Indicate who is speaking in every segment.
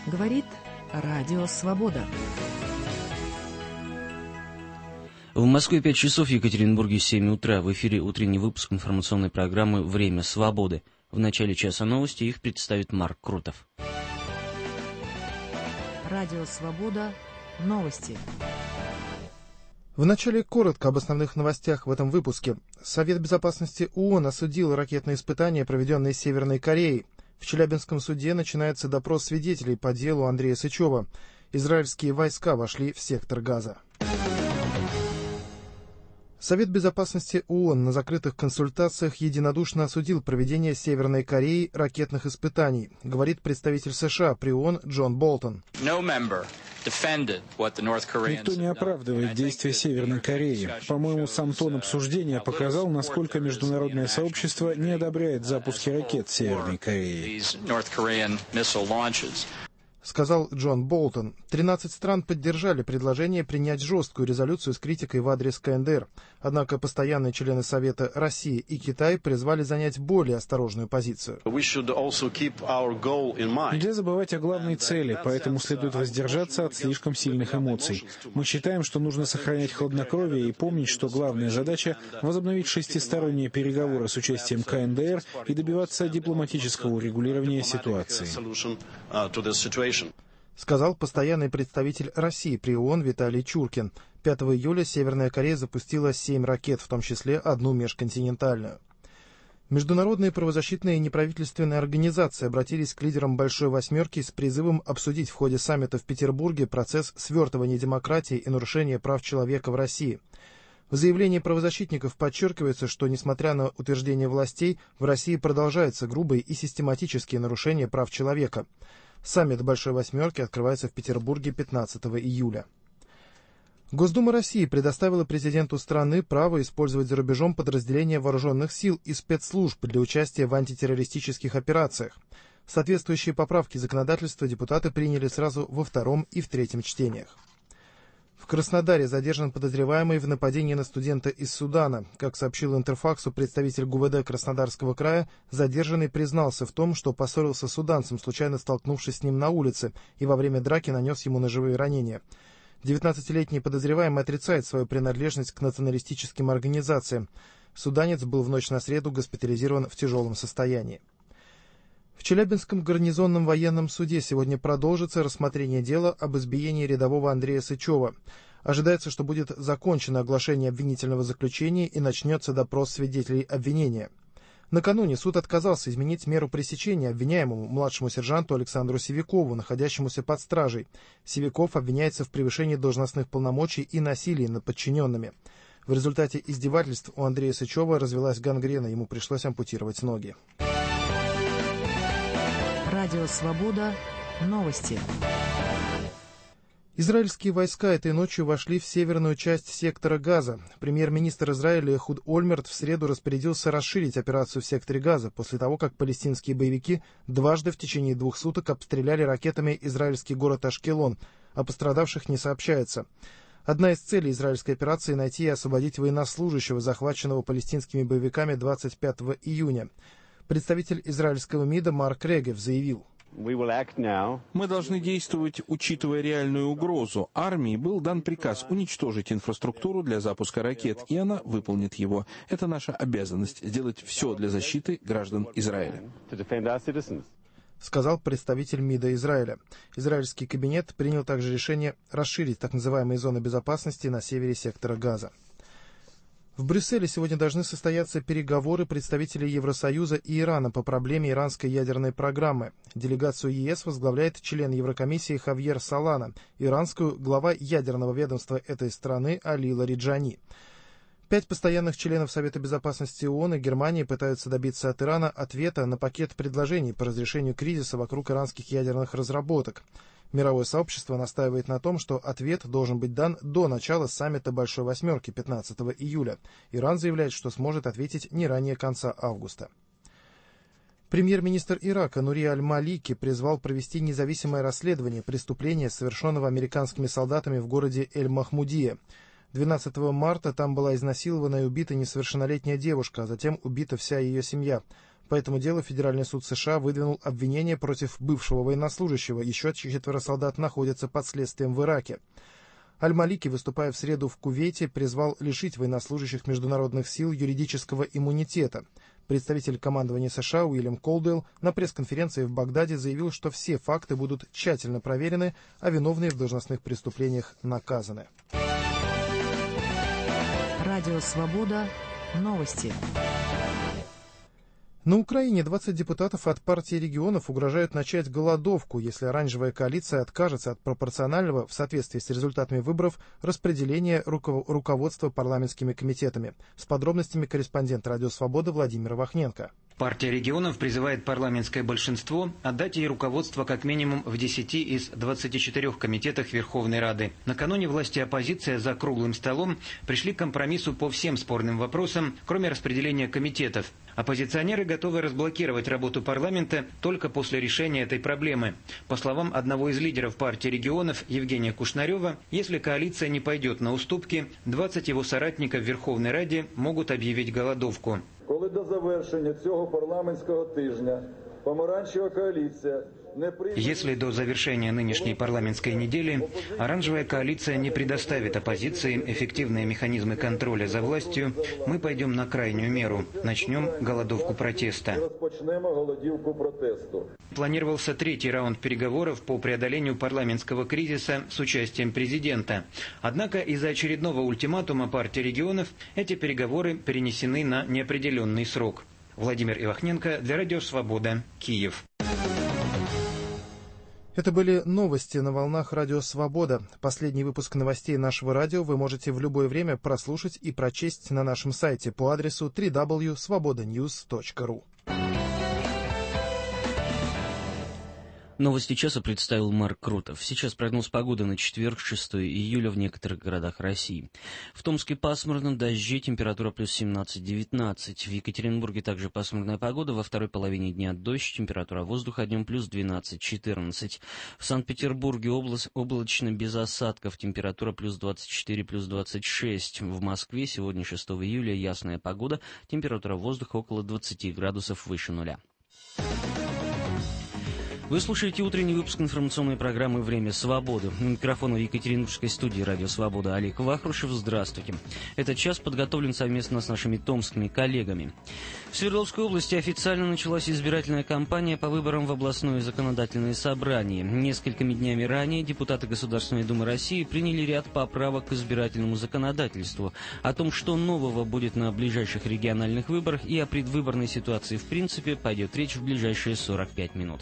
Speaker 1: Говорит Радио Свобода.
Speaker 2: В Москве 5 часов, в Екатеринбурге 7 утра. В эфире утренний выпуск информационной программы «Время свободы». В начале часа новости их представит Марк Крутов.
Speaker 1: Радио Свобода. Новости.
Speaker 3: Вначале коротко об основных новостях в этом выпуске. Совет Безопасности ООН осудил ракетные испытания, проведенные Северной Кореей. В Челябинском суде начинается допрос свидетелей по делу Андрея Сычева. Израильские войска вошли в сектор Газа. Совет Безопасности ООН на закрытых консультациях единодушно осудил проведение Северной Кореей ракетных испытаний, говорит представитель США при ООН Джон Болтон.
Speaker 4: Никто не оправдывает действия Северной Кореи. По-моему, сам тон обсуждения показал, насколько международное сообщество не одобряет запуски ракет Северной Кореи.
Speaker 3: Сказал Джон Болтон. 13 стран поддержали предложение принять жесткую резолюцию с критикой в адрес КНДР. Однако постоянные члены Совета России и Китай призвали занять более осторожную позицию.
Speaker 4: Нельзя забывать о главной цели, поэтому следует воздержаться от слишком сильных эмоций. Мы считаем, что нужно сохранять хладнокровие и помнить, что главная задача — возобновить шестисторонние переговоры с участием КНДР и добиваться дипломатического урегулирования ситуации.
Speaker 3: Сказал постоянный представитель России при ООН Виталий Чуркин. 5 июля Северная Корея запустила 7 ракет, в том числе одну межконтинентальную. Международные правозащитные и неправительственные организации обратились к лидерам «Большой восьмерки» с призывом обсудить в ходе саммита в Петербурге процесс свертывания демократии и нарушения прав человека в России. В заявлении правозащитников подчеркивается, что, несмотря на утверждения властей, в России продолжаются грубые и систематические нарушения прав человека. Саммит «Большой восьмерки» открывается в Петербурге 15 июля. Госдума России предоставила президенту страны право использовать за рубежом подразделения вооруженных сил и спецслужб для участия в антитеррористических операциях. Соответствующие поправки законодательства депутаты приняли сразу во втором и в третьем чтениях. В Краснодаре задержан подозреваемый в нападении на студента из Судана. Как сообщил Интерфаксу представитель ГУВД Краснодарского края, задержанный признался в том, что поссорился с суданцем, случайно столкнувшись с ним на улице, и во время драки нанес ему ножевые ранения. 19-летний подозреваемый отрицает свою принадлежность к националистическим организациям. Суданец был в ночь на среду госпитализирован в тяжелом состоянии. В Челябинском гарнизонном военном суде сегодня продолжится рассмотрение дела об избиении рядового Андрея Сычева. Ожидается, что будет закончено оглашение обвинительного заключения и начнется допрос свидетелей обвинения. Накануне суд отказался изменить меру пресечения обвиняемому младшему сержанту Александру Сивякову, находящемуся под стражей. Сивяков обвиняется в превышении должностных полномочий и насилии над подчиненными. В результате издевательств у Андрея Сычева развилась гангрена, ему пришлось ампутировать ноги.
Speaker 1: Радио Свобода. Новости.
Speaker 3: Израильские войска этой ночью вошли в северную часть сектора Газа. Премьер-министр Израиля Эхуд Ольмерт в среду распорядился расширить операцию в секторе Газа после того, как палестинские боевики дважды в течение 2 суток обстреляли ракетами израильский город Ашкелон. О пострадавших не сообщается. Одна из целей израильской операции — найти и освободить военнослужащего, захваченного палестинскими боевиками 25 июня. Представитель израильского МИДа Марк Регев заявил:
Speaker 5: «Мы должны действовать, учитывая реальную угрозу. Армии был дан приказ уничтожить инфраструктуру для запуска ракет, и она выполнит его. Это наша обязанность — сделать все для защиты граждан Израиля»,
Speaker 3: сказал представитель МИДа Израиля. Израильский кабинет принял также решение расширить так называемые зоны безопасности на севере сектора Газа. В Брюсселе сегодня должны состояться переговоры представителей Евросоюза и Ирана по проблеме иранской ядерной программы. Делегацию ЕС возглавляет член Еврокомиссии Хавьер Солана, иранскую — глава ядерного ведомства этой страны Али Лариджани. 5 постоянных членов Совета Безопасности ООН и Германии пытаются добиться от Ирана ответа на пакет предложений по разрешению кризиса вокруг иранских ядерных разработок. Мировое сообщество настаивает на том, что ответ должен быть дан до начала саммита Большой восьмерки 15 июля. Иран заявляет, что сможет ответить не ранее конца августа. Премьер-министр Ирака Нури Аль-Малики призвал провести независимое расследование преступления, совершенного американскими солдатами в городе Эль-Махмудия. 12 марта там была изнасилована и убита несовершеннолетняя девушка, а затем убита вся ее семья. По этому делу Федеральный суд США выдвинул обвинение против бывшего военнослужащего. Еще 4 солдат находятся под следствием в Ираке. Аль-Малики, выступая в среду в Кувейте, призвал лишить военнослужащих международных сил юридического иммунитета. Представитель командования США Уильям Колдуэлл на пресс-конференции в Багдаде заявил, что все факты будут тщательно проверены, а виновные в должностных преступлениях наказаны.
Speaker 1: Радио «Свобода». Новости.
Speaker 3: На Украине 20 депутатов от партии регионов угрожают начать голодовку, если оранжевая коалиция откажется от пропорционального, в соответствии с результатами выборов, распределения руководства парламентскими комитетами. С подробностями корреспондент «Радио Свобода» Владимир Вахненко.
Speaker 6: Партия регионов призывает парламентское большинство отдать ей руководство как минимум в 10 из 24 комитетах Верховной Рады. Накануне власти и оппозиция за круглым столом пришли к компромиссу по всем спорным вопросам, кроме распределения комитетов. Оппозиционеры готовы разблокировать работу парламента только после решения этой проблемы. По словам одного из лидеров партии регионов Евгения Кушнарева, если коалиция не пойдет на уступки, 20 его соратников в Верховной Раде могут объявить голодовку.
Speaker 7: Коли до завершення цього парламентського тижня помаранчева коаліція
Speaker 6: Если до завершения нынешней парламентской недели оранжевая коалиция не предоставит оппозиции эффективные механизмы контроля за властью, мы пойдем на крайнюю меру, начнем голодовку протеста. Планировался 3-й раунд переговоров по преодолению парламентского кризиса с участием президента. Однако из-за очередного ультиматума партии регионов эти переговоры перенесены на неопределенный срок. Владимир Ивахненко для Радио Свобода, Киев.
Speaker 3: Это были новости на волнах Радио Свобода. Последний выпуск новостей нашего радио вы можете в любое время прослушать и прочесть на нашем сайте по адресу www.svobodanews.ru.
Speaker 2: Новости часа представил Марк Крутов. Сейчас прогноз погоды на четверг, 6 июля в некоторых городах России. В Томске пасмурно, дожди, температура плюс 17-19. В Екатеринбурге также пасмурная погода, во второй половине дня дождь, температура воздуха днем плюс 12-14. В Санкт-Петербурге облачно без осадков, температура плюс 24, плюс 26. В Москве сегодня, 6 июля, ясная погода, температура воздуха около 20 градусов выше нуля. Вы слушаете утренний выпуск информационной программы «Время свободы». У микрофона в Екатеринбургской студии «Радио Свобода» Олег Вахрушев. Здравствуйте. Этот час подготовлен совместно с нашими томскими коллегами. В Свердловской области официально началась избирательная кампания по выборам в областное законодательное собрание. Несколькими днями ранее депутаты Государственной Думы России приняли ряд поправок к избирательному законодательству. О том, что нового будет на ближайших региональных выборах и о предвыборной ситуации в принципе, пойдет речь в ближайшие 45 минут.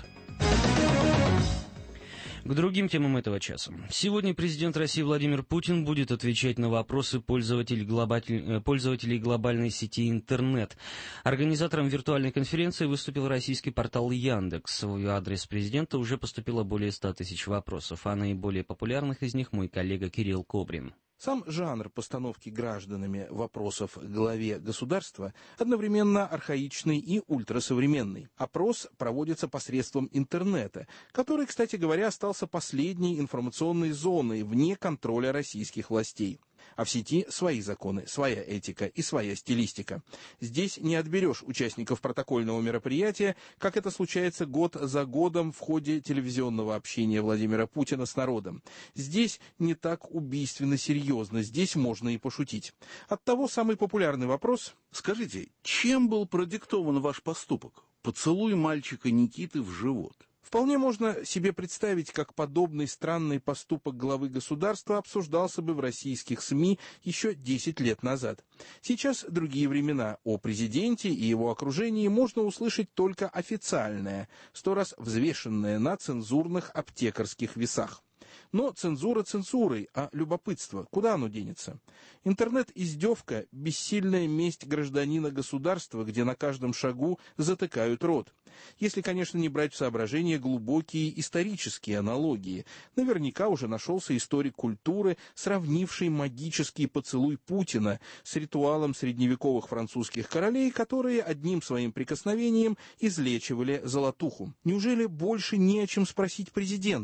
Speaker 2: К другим темам этого часа. Сегодня президент России Владимир Путин будет отвечать на вопросы пользователей глобальной сети интернет. Организатором виртуальной конференции выступил российский портал Яндекс. В адрес президента уже поступило более 100 тысяч вопросов, а наиболее популярных из них мой коллега Кирилл Кобрин.
Speaker 5: Сам жанр постановки гражданами вопросов главе государства одновременно архаичный и ультрасовременный. Опрос проводится посредством интернета, который, кстати говоря, остался последней информационной зоной вне контроля российских властей. А в сети свои законы, своя этика и своя стилистика. Здесь не отберешь участников протокольного мероприятия, как это случается год за годом в ходе телевизионного общения Владимира Путина с народом. Здесь не так убийственно серьезно, здесь можно и пошутить. Оттого самый популярный вопрос.
Speaker 8: Скажите, чем был продиктован ваш поступок? Поцелуй мальчика Никиты в живот.
Speaker 5: Вполне можно себе представить, как подобный странный поступок главы государства обсуждался бы в российских СМИ еще 10 лет назад. Сейчас другие времена. О президенте и его окружении можно услышать только официальное, 100 раз взвешенное на цензурных аптекарских весах. Но цензура цензурой, а любопытство, куда оно денется? Интернет-издевка – бессильная месть гражданина государства, где на каждом шагу затыкают рот. Если, конечно, не брать в соображение глубокие исторические аналогии. Наверняка уже нашелся историк культуры, сравнивший магический поцелуй Путина с ритуалом средневековых французских королей, которые одним своим прикосновением излечивали золотуху. Неужели больше не о чем спросить президента?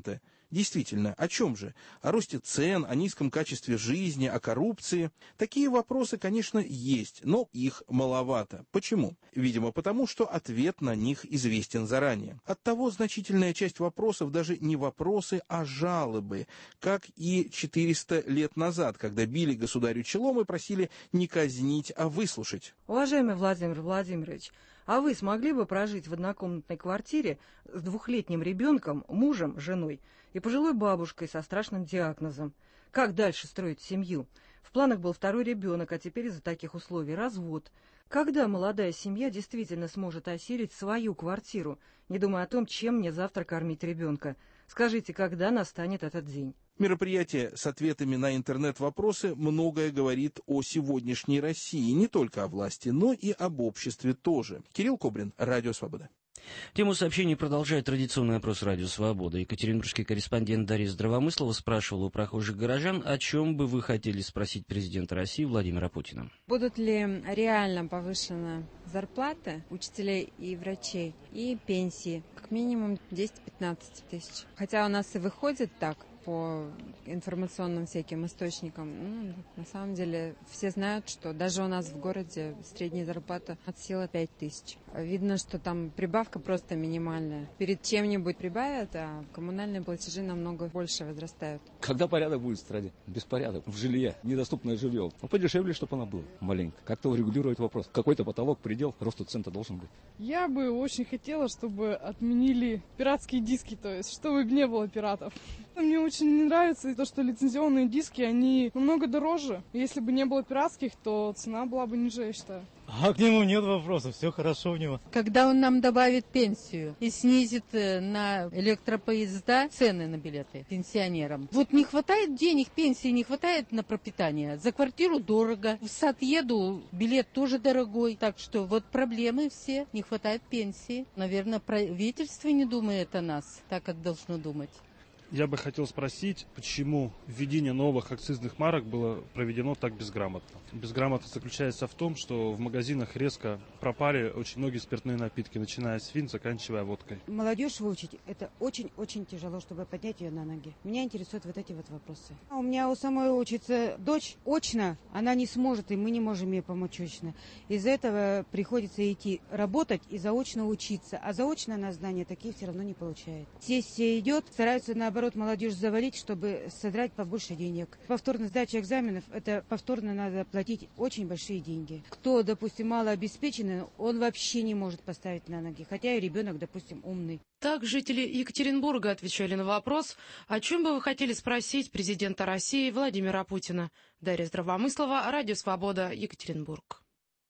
Speaker 5: Действительно, о чем же? О росте цен, о низком качестве жизни, о коррупции? Такие вопросы, конечно, есть, но их маловато. Почему? Видимо, потому что ответ на них известен заранее. Оттого значительная часть вопросов даже не вопросы, а жалобы, как и 400 лет назад, когда били государю челом и просили не казнить, а выслушать.
Speaker 9: Уважаемый Владимир Владимирович, а вы смогли бы прожить в однокомнатной квартире с 2-летним ребенком, мужем, женой и пожилой бабушкой со страшным диагнозом? Как дальше строить семью? В планах был 2-й ребенок, а теперь из-за таких условий развод. Когда молодая семья действительно сможет осилить свою квартиру, не думая о том, чем мне завтра кормить ребенка? Скажите, когда настанет этот день?
Speaker 5: Мероприятие с ответами на интернет-вопросы многое говорит о сегодняшней России, не только о власти, но и об обществе тоже. Кирилл Кобрин, Радио Свобода.
Speaker 2: Тему сообщений продолжает традиционный опрос «Радио Свобода». Екатеринбургский корреспондент Дарья Здравомыслова спрашивала у прохожих горожан, о чем бы вы хотели спросить президента России Владимира Путина.
Speaker 10: Будут ли реально повышены зарплаты учителей и врачей и пенсии? Как минимум 10-15 тысяч. Хотя у нас и выходит так по информационным всяким источникам. На самом деле все знают, что даже у нас в городе средняя зарплата от силы 5 тысяч. Видно, что там прибавка просто минимальная. Перед чем-нибудь прибавят, а коммунальные платежи намного больше возрастают.
Speaker 11: Когда порядок будет в стране? Беспорядок в жилье, недоступное жилье. Подешевле, чтобы оно было маленько. Как-то урегулировать вопрос. Какой-то потолок, предел росту цента должен быть.
Speaker 12: Я бы очень хотела, чтобы отменили пиратские диски, то есть чтобы не было пиратов. Мне очень не нравится то, что лицензионные диски, они намного дороже. Если бы не было пиратских, то цена была бы ниже, я считаю.
Speaker 13: А к нему нет вопросов, все хорошо у него.
Speaker 14: Когда он нам добавит пенсию и снизит на электропоезда цены на билеты пенсионерам. Вот не хватает денег, пенсии не хватает на пропитание. За квартиру дорого. В сад еду, билет тоже дорогой. Так что вот проблемы все. Не хватает пенсии. Наверное, правительство не думает о нас так, как должно думать.
Speaker 15: Я бы хотел спросить, почему введение новых акцизных марок было проведено так безграмотно. Безграмотность заключается в том, что в магазинах резко пропали очень многие спиртные напитки, начиная с вин, заканчивая водкой.
Speaker 16: Молодежь выучить – это очень-очень тяжело, чтобы поднять ее на ноги. Меня интересуют вот эти вот вопросы. У меня у самой учится дочь очно, она не сможет, и мы не можем ей помочь очно. Из-за этого приходится идти работать и заочно учиться, а заочно она знания такие все равно не получает. Сессия идет, стараются наоборот молодежь завалить, чтобы содрать побольше денег. Повторная сдача экзаменов, это повторно надо платить очень большие деньги. Кто, допустим, малообеспеченный, он вообще не может поставить на ноги, хотя и ребенок, допустим, умный.
Speaker 17: Так жители Екатеринбурга отвечали на вопрос, о чем бы вы хотели спросить президента России Владимира Путина. Дарья Здравомыслова, Радио Свобода, Екатеринбург.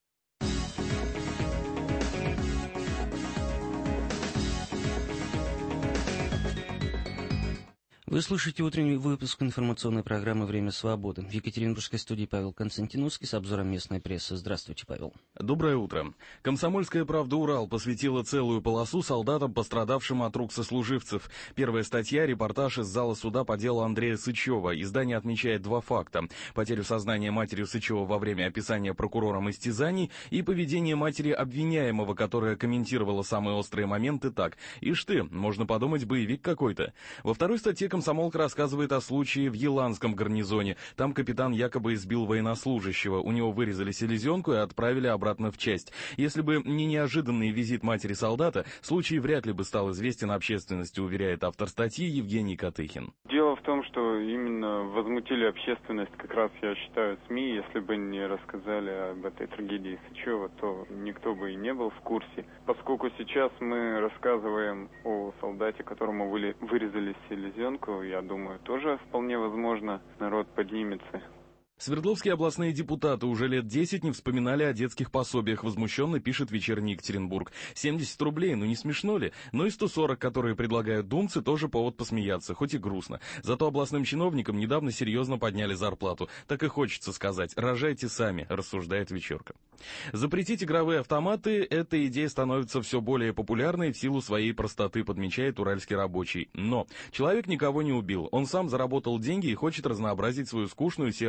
Speaker 2: Вы слушаете утренний выпуск информационной программы «Время свободы». В Екатеринбургской студии Павел Константиновский с обзором местной прессы. Здравствуйте, Павел.
Speaker 18: Доброе утро. «Комсомольская правда Урал» посвятила целую полосу солдатам, пострадавшим от рук сослуживцев. Первая статья — репортаж из зала суда по делу Андрея Сычева. Издание отмечает два факта: потерю сознания матерью Сычева во время описания прокурором истязаний и поведение матери обвиняемого, которая комментировала самые острые моменты так: «Ишь ты, можно подумать, боевик какой-то». Во второй статье «Комсомолка» рассказывает о случае в Еланском гарнизоне. Там капитан якобы избил военнослужащего. У него вырезали селезенку и отправили обратно в часть. Если бы не неожиданный визит матери солдата, случай вряд ли бы стал известен общественности, уверяет автор статьи Евгений Катыхин.
Speaker 19: Дело в том, что именно возмутили общественность, как раз, я считаю, СМИ. Если бы не рассказали об этой трагедии Сычева, то никто бы и не был в курсе. Поскольку сейчас мы рассказываем о солдате, которому вырезали селезенку, я думаю, тоже вполне возможно народ поднимется.
Speaker 18: Свердловские областные депутаты уже лет 10 не вспоминали о детских пособиях, возмущенно пишет «Вечерний Екатеринбург». 70 рублей, ну не смешно ли? Но и 140, которые предлагают думцы, тоже повод посмеяться, хоть и грустно. Зато областным чиновникам недавно серьезно подняли зарплату. Так и хочется сказать: рожайте сами, рассуждает «Вечерка». Запретить игровые автоматы — эта идея становится все более популярной в силу своей простоты, подмечает уральский рабочий. Но человек никого не убил, он сам заработал деньги и хочет разнообразить свою скучную серую жизнь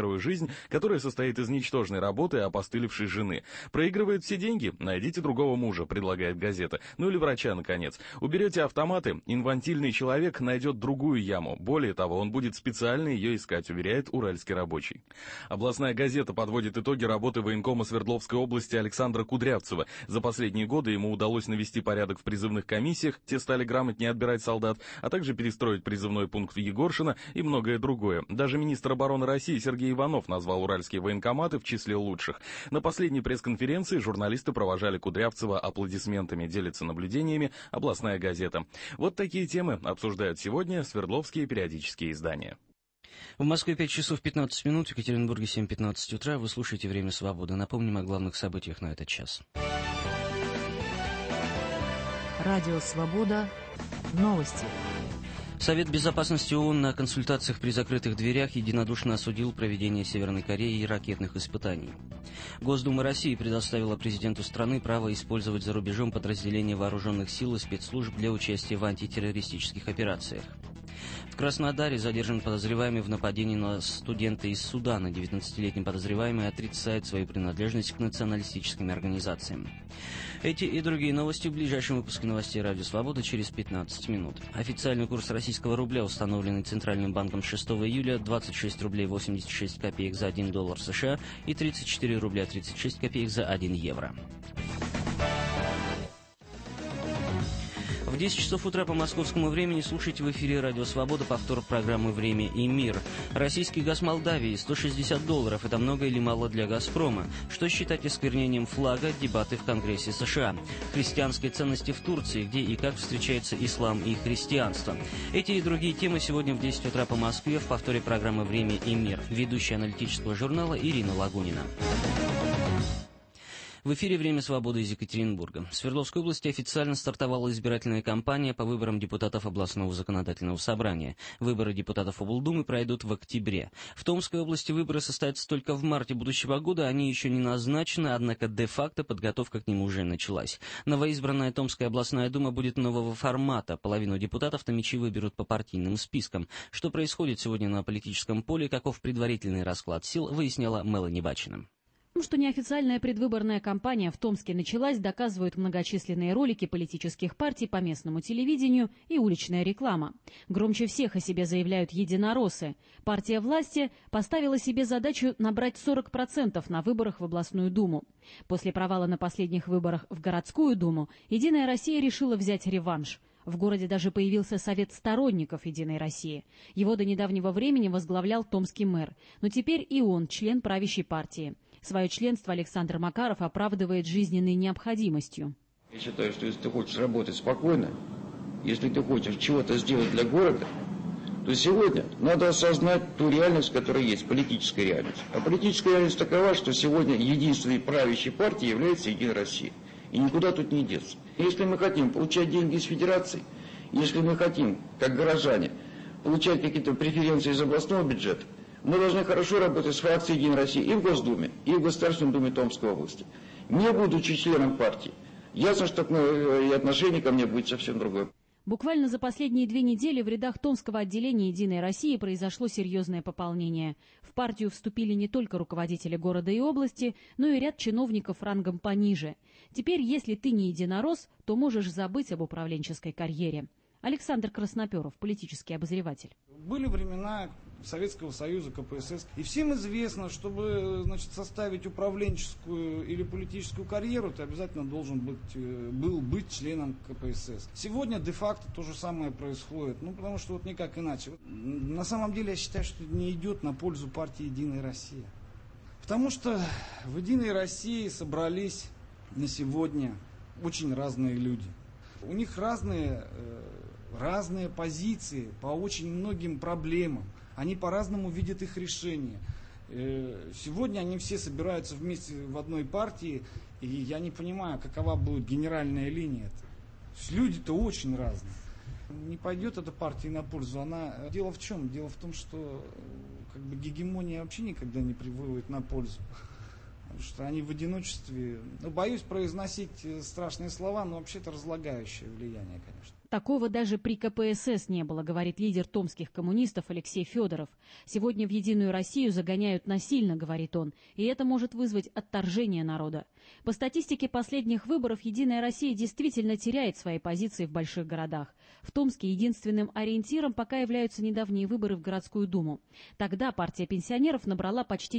Speaker 18: жизнь, которая состоит из ничтожной работы и опостылевшей жены. Проигрывает все деньги? Найдите другого мужа, предлагает газета. Ну или врача, наконец. Уберете автоматы, инфантильный человек найдет другую яму. Более того, он будет специально ее искать, уверяет уральский рабочий. Областная газета подводит итоги работы военкома Свердловской области Александра Кудрявцева. За последние годы ему удалось навести порядок в призывных комиссиях, те стали грамотнее отбирать солдат, а также перестроить призывной пункт в Егоршино и многое другое. Даже министр обороны России Сергей Иванов назвал уральские военкоматы в числе лучших. На последней пресс-конференции журналисты провожали Кудрявцева аплодисментами, делится наблюдениями областная газета. Вот такие темы обсуждают сегодня свердловские периодические издания.
Speaker 2: В Москве 5 часов 15 минут, в Екатеринбурге 7:15 утра. Вы слушаете «Время свободы». Напомним о главных событиях на этот час.
Speaker 1: Радио «Свобода». Новости.
Speaker 2: Совет Безопасности ООН на консультациях при закрытых дверях единодушно осудил проведение Северной Кореей ракетных испытаний. Госдума России предоставила президенту страны право использовать за рубежом подразделения вооруженных сил и спецслужб для участия в антитеррористических операциях. В Краснодаре задержан подозреваемый в нападении на студента из Судана. 19-летний подозреваемый отрицает свою принадлежность к националистическим организациям. Эти и другие новости в ближайшем выпуске новостей «Радио Свобода» через 15 минут. Официальный курс российского рубля, установленный Центральным банком 6 июля, 26 рублей 86 копеек за 1 доллар США и 34 рубля 36 копеек за 1 евро. В 10 часов утра по московскому времени слушайте в эфире «Радио Свобода» повтор программы «Время и мир». Российский газ Молдавии $160. Это много или мало для «Газпрома»? Что считать осквернением флага? Дебаты в Конгрессе США. Христианские ценности в Турции. Где и как встречается ислам и христианство. Эти и другие темы сегодня в 10 утра по Москве в повторе программы «Время и мир». Ведущая аналитического журнала Ирина Лагунина. В эфире «Время свободы» из Екатеринбурга. В Свердловской области официально стартовала избирательная кампания по выборам депутатов областного законодательного собрания. Выборы депутатов облдумы пройдут в октябре. В Томской области выборы состоятся только в марте будущего года, они еще не назначены, однако де-факто подготовка к ним уже началась. Новоизбранная Томская областная дума будет нового формата. Половину депутатов томичи выберут по партийным спискам. Что происходит сегодня на политическом поле, каков предварительный расклад сил, выясняла Мелани Бачина.
Speaker 20: Что неофициальная предвыборная кампания в Томске началась, доказывают многочисленные ролики политических партий по местному телевидению и уличная реклама. Громче всех о себе заявляют единороссы. Партия власти поставила себе задачу набрать 40% на выборах в областную думу. После провала на последних выборах в городскую думу «Единая Россия» решила взять реванш. В городе даже появился совет сторонников «Единой России». Его до недавнего времени возглавлял томский мэр, но теперь и он член правящей партии. Свое членство Александр Макаров оправдывает жизненной необходимостью.
Speaker 21: Я считаю, что если ты хочешь работать спокойно, если ты хочешь чего-то сделать для города, то сегодня надо осознать ту реальность, которая есть, политическая реальность. А политическая реальность такова, что сегодня единственной правящей партией является «Единая Россия». И никуда тут не деться. Если мы хотим получать деньги из федерации, если мы хотим, как горожане, получать какие-то преференции из областного бюджета, мы должны хорошо работать с фракцией «Единой России» и в Госдуме, и в Государственной Думе Томской области. Не будучи членом партии, ясно, что и отношение ко мне будет совсем другое.
Speaker 20: Буквально за последние 2 недели в рядах Томского отделения «Единой России» произошло серьезное пополнение. В партию вступили не только руководители города и области, но и ряд чиновников рангом пониже. Теперь, если ты не единорос, то можешь забыть об управленческой карьере. Александр Красноперов, политический обозреватель.
Speaker 22: Были времена Советского Союза, КПСС. И всем известно, чтобы, составить управленческую или политическую карьеру, ты обязательно должен быть членом КПСС. Сегодня де-факто то же самое происходит. Потому что никак иначе. На самом деле я считаю, что это не идет на пользу партии «Единая Россия». Потому что в «Единой России» собрались на сегодня очень разные люди. У них разные позиции по очень многим проблемам. Они по-разному видят их решения. Сегодня они все собираются вместе в одной партии, и я не понимаю, какова будет генеральная линия. Люди-то очень разные. Не пойдет эта партия на пользу. Дело в чем? Дело в том, что гегемония вообще никогда не приводит на пользу. Потому что они в одиночестве, боюсь произносить страшные слова, но вообще-то разлагающее влияние, конечно.
Speaker 20: Такого даже при КПСС не было, говорит лидер томских коммунистов Алексей Федоров. Сегодня в «Единую Россию» загоняют насильно, говорит он, и это может вызвать отторжение народа. По статистике последних выборов «Единая Россия» действительно теряет свои позиции в больших городах. В Томске единственным ориентиром пока являются недавние выборы в городскую думу. Тогда партия пенсионеров набрала почти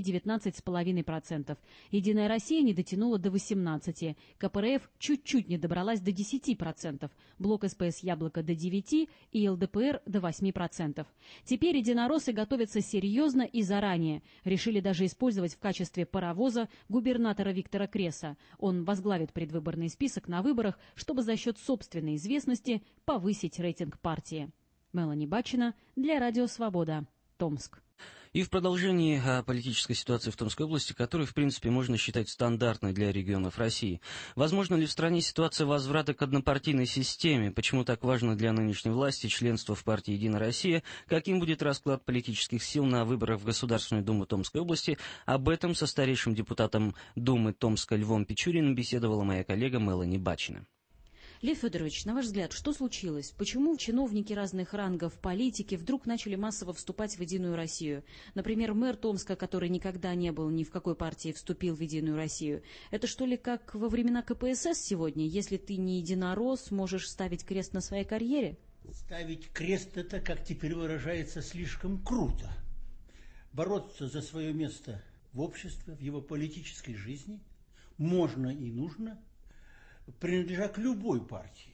Speaker 20: 19,5%. «Единая Россия» не дотянула до 18%. КПРФ чуть-чуть не добралась до 10%. Блок СПС «Яблоко» до 9% и ЛДПР до 8%. Теперь единороссы готовятся серьезно и заранее. Решили даже использовать в качестве паровоза губернатора Виктора Креса. Он возглавит предвыборный список на выборах, чтобы за счет собственной известности повысить рейтинг партии. Мелани Бачина для Радио Свобода, Томск.
Speaker 2: И в продолжении о политической ситуации в Томской области, которую, в принципе, можно считать стандартной для регионов России. Возможно ли в стране ситуация возврата к однопартийной системе? Почему так важно для нынешней власти членство в партии «Единая Россия»? Каким будет расклад политических сил на выборах в Государственную Думу Томской области? Об этом со старейшим депутатом Думы Томска Львом Печуриным беседовала моя коллега Мелани Бачина.
Speaker 20: Лев Федорович, на ваш взгляд, что случилось? Почему чиновники разных рангов политики вдруг начали массово вступать в «Единую Россию»? Например, мэр Томска, который никогда не был ни в какой партии, вступил в «Единую Россию». Это что ли как во времена КПСС сегодня? Если ты не единорос, можешь ставить крест на своей карьере?
Speaker 4: Ставить крест — это, как теперь выражается, слишком круто. Бороться за свое место в обществе, в его политической жизни можно и нужно, принадлежа к любой партии.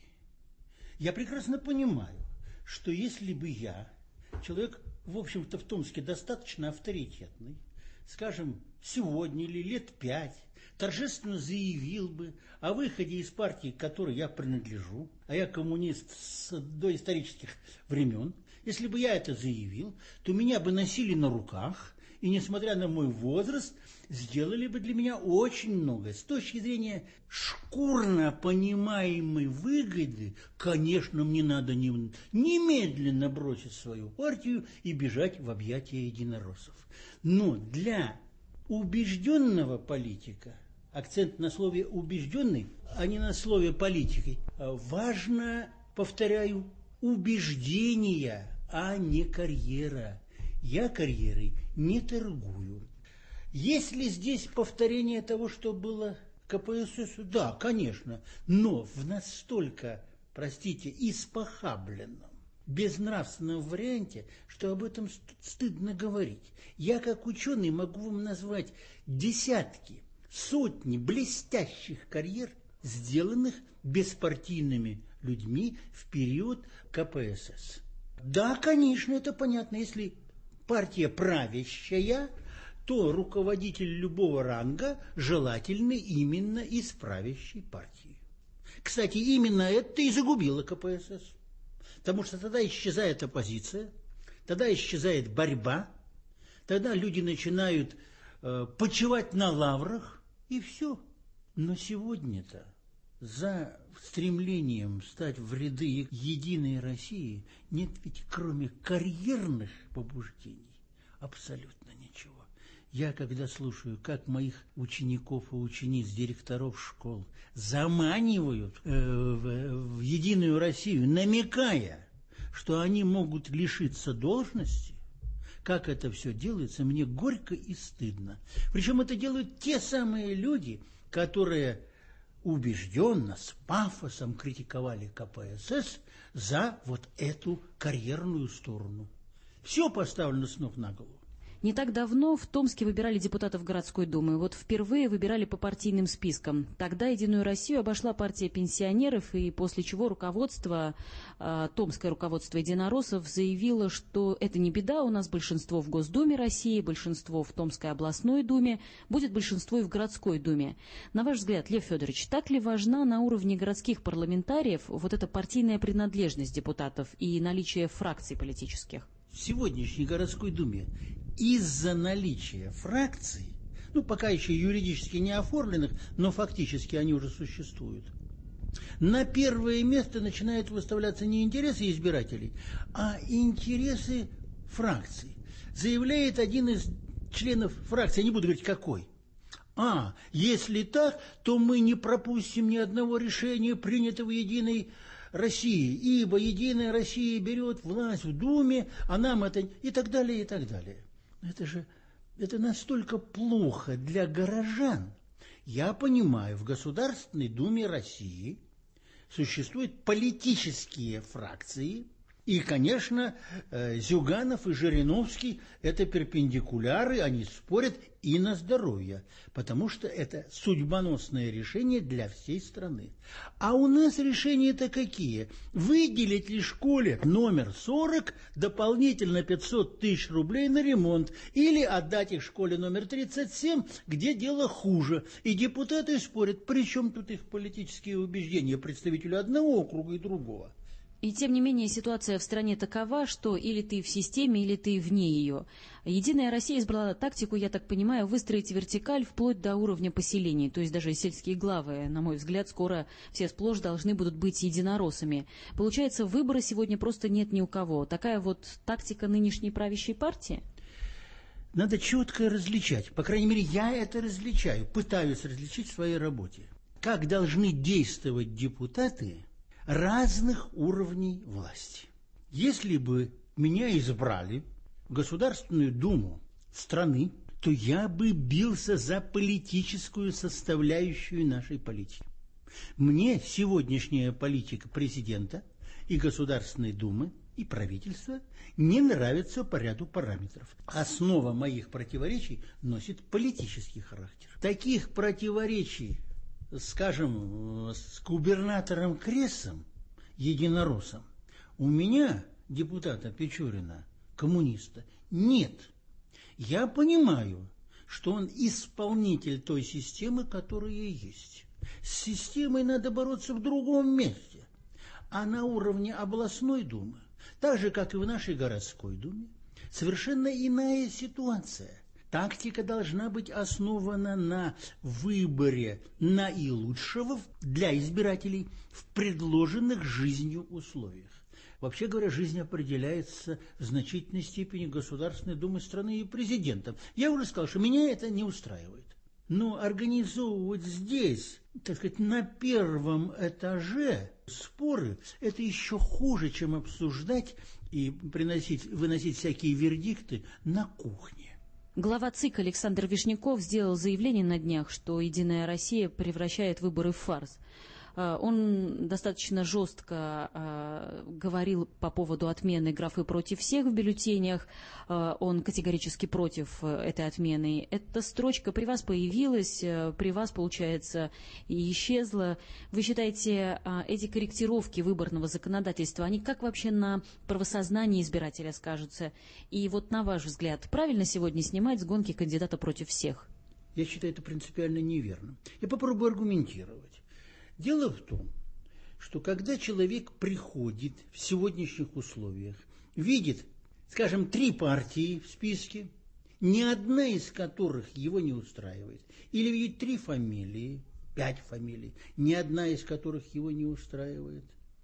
Speaker 4: Я прекрасно понимаю, что если бы я, человек, в общем-то, в Томске достаточно авторитетный, скажем, сегодня или лет 5, торжественно заявил бы о выходе из партии, к которой я принадлежу, а я коммунист с доисторических времен, если бы я это заявил, то меня бы носили на руках, и, несмотря на мой возраст, сделали бы для меня очень многое. С точки зрения шкурно понимаемой выгоды, конечно, мне надо немедленно бросить свою партию и бежать в объятия единороссов. Но для убежденного политика, акцент на слове «убежденный», а не на слове «политикой», важно, повторяю, убеждение, а не карьера. Я карьерой не торгую. Есть ли здесь повторение того, что было КПСС? Да, конечно, но в настолько, простите, испохабленном, безнравственном варианте, что об этом стыдно говорить. Я, как ученый, могу вам назвать десятки, сотни блестящих карьер, сделанных беспартийными людьми в период КПСС. Да, конечно, это понятно, если партия правящая, то руководитель любого ранга желательно именно из правящей партии. Кстати, именно это и загубило КПСС. Потому что тогда исчезает оппозиция, тогда исчезает борьба, тогда люди начинают почивать на лаврах, и все. Но сегодня-то за стремлением стать в ряды «Единой России» нет ведь кроме карьерных побуждений абсолютно ничего. Я, когда слушаю, как моих учеников и учениц, директоров школ заманивают в «Единую Россию», намекая, что они могут лишиться должности, как это все делается, мне горько и стыдно. Причем это делают те самые люди, которые убежденно, с пафосом критиковали КПСС за вот эту карьерную сторону. Все поставлено с ног на голову.
Speaker 20: Не так давно в Томске выбирали депутатов городской думы. Вот впервые выбирали по партийным спискам. Тогда «Единую Россию» обошла партия пенсионеров, и после чего руководство, томское руководство единороссов заявило, что это не беда, у нас большинство в Госдуме России, большинство в Томской областной думе, будет большинство и в городской думе. На ваш взгляд, Лев Федорович, так ли важна на уровне городских парламентариев вот эта партийная принадлежность депутатов и наличие фракций политических?
Speaker 4: В сегодняшней городской думе из-за наличия фракций, пока еще юридически не оформленных, но фактически они уже существуют, на первое место начинают выставляться не интересы избирателей, а интересы фракций. Заявляет один из членов фракции, я не буду говорить какой. Если так, то мы не пропустим ни одного решения, принятого Единой России, ибо Единая Россия берет власть в Думе, а нам это... и так далее, и так далее. Это настолько плохо для горожан. Я понимаю, в Государственной Думе России существуют политические фракции, и, конечно, Зюганов и Жириновский – это перпендикуляры, они спорят и на здоровье, потому что это судьбоносное решение для всей страны. А у нас решения-то какие? Выделить ли школе номер 40 дополнительно 500 тысяч рублей на ремонт, или отдать их школе номер 37, где дело хуже. И депутаты спорят, при чем тут их политические убеждения представителю одного округа и другого.
Speaker 20: И тем не менее ситуация в стране такова, что или ты в системе, или ты вне ее. Единая Россия избрала тактику, я так понимаю, выстроить вертикаль вплоть до уровня поселений. То есть даже сельские главы, на мой взгляд, скоро все сплошь должны будут быть единороссами. Получается, выбора сегодня просто нет ни у кого. Такая вот тактика нынешней правящей партии?
Speaker 4: Надо четко различать. По крайней мере, я это различаю, пытаюсь различить в своей работе. Как должны действовать депутаты разных уровней власти. Если бы меня избрали в Государственную Думу страны, то я бы бился за политическую составляющую нашей политики. Мне сегодняшняя политика президента и Государственной Думы и правительства не нравится по ряду параметров. Основа моих противоречий носит политический характер. Таких противоречий, скажем, с губернатором Крессом, единороссом, у меня, депутата Печорина, коммуниста, нет. Я понимаю, что он исполнитель той системы, которая есть. С системой надо бороться в другом месте. А на уровне областной думы, так же, как и в нашей городской думе, совершенно иная ситуация. Тактика должна быть основана на выборе наилучшего для избирателей в предложенных жизнью условиях. Вообще говоря, жизнь определяется в значительной степени Государственной Думой страны и президентом. Я уже сказал, что меня это не устраивает. Но организовывать здесь, так сказать, на первом этаже споры, это еще хуже, чем обсуждать и выносить всякие вердикты на кухне.
Speaker 20: Глава ЦИК Александр Вишняков сделал заявление на днях, что «Единая Россия» превращает выборы в фарс. Он достаточно жестко говорил по поводу отмены графы «против всех» в бюллетенях. Он категорически против этой отмены. Эта строчка при вас появилась, при вас, получается, и исчезла. Вы считаете, эти корректировки выборного законодательства, они как вообще на правосознании избирателя скажутся? И вот на ваш взгляд, правильно сегодня снимать с гонки кандидата против всех?
Speaker 4: Я считаю это принципиально неверно. Я попробую аргументировать. Дело в том, что когда человек приходит в сегодняшних условиях, видит, скажем, 3 партии в списке, ни одна из которых его не устраивает, или видит 3 фамилии, 5 фамилий, ни одна из которых его не устраивает.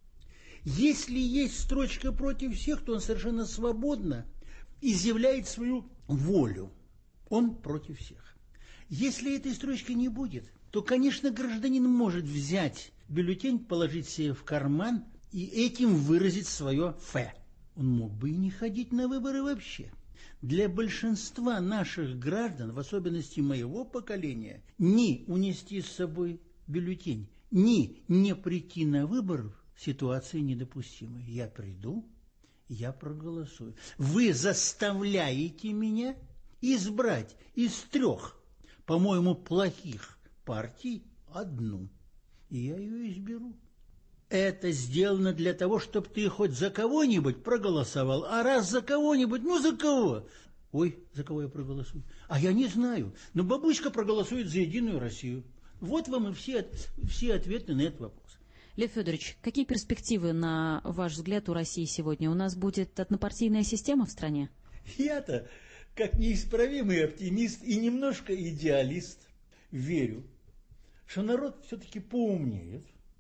Speaker 4: Если есть строчка против всех, то он совершенно свободно изъявляет свою волю. Он против всех. Если этой строчки не будет, то, конечно, гражданин может взять бюллетень, положить себе в карман и этим выразить свое «фе». Он мог бы и не ходить на выборы вообще. Для большинства наших граждан, в особенности моего поколения, ни унести с собой бюллетень, ни не прийти на выборы ситуации недопустимы. Я приду, я проголосую. Вы заставляете меня избрать из 3, по-моему, плохих партий одну, и я ее изберу. Это сделано для того, чтобы ты хоть за кого-нибудь проголосовал, а раз за кого-нибудь, ну за кого? Ой, за кого я проголосую? А я не знаю, но бабушка проголосует за Единую Россию. Вот вам и все ответы на этот вопрос.
Speaker 20: Лев Федорович, какие перспективы, на ваш взгляд, у России сегодня? У нас будет однопартийная система в стране?
Speaker 4: Я-то, как неисправимый оптимист и немножко идеалист, верю, что народ все-таки поумнеет,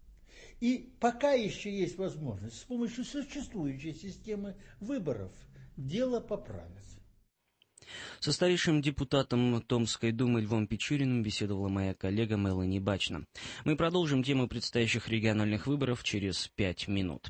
Speaker 4: и пока еще есть возможность с помощью существующей системы выборов дело поправить.
Speaker 2: Со старейшим депутатом Томской думы Львом Печуриным беседовала моя коллега Мелани Бачна. Мы продолжим тему предстоящих региональных выборов через 5 минут.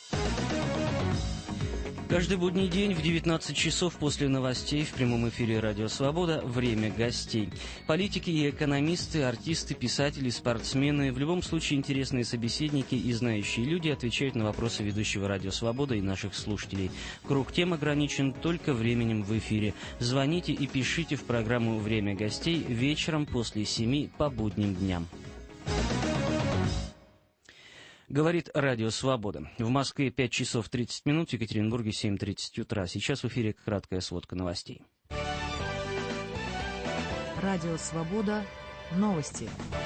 Speaker 2: Каждый будний день в 19 часов после новостей в прямом эфире «Радио Свобода» «Время гостей». Политики и экономисты, артисты, писатели, спортсмены, в любом случае интересные собеседники и знающие люди отвечают на вопросы ведущего «Радио Свобода» и наших слушателей. Круг тем ограничен только временем в эфире. Звоните и пишите в программу «Время гостей» вечером после 7 по будним дням. Говорит Радио Свобода. В Москве 5 часов 30 минут, в Екатеринбурге 7:30 утра. Сейчас в эфире краткая сводка новостей.
Speaker 1: Радио Свобода. Новости.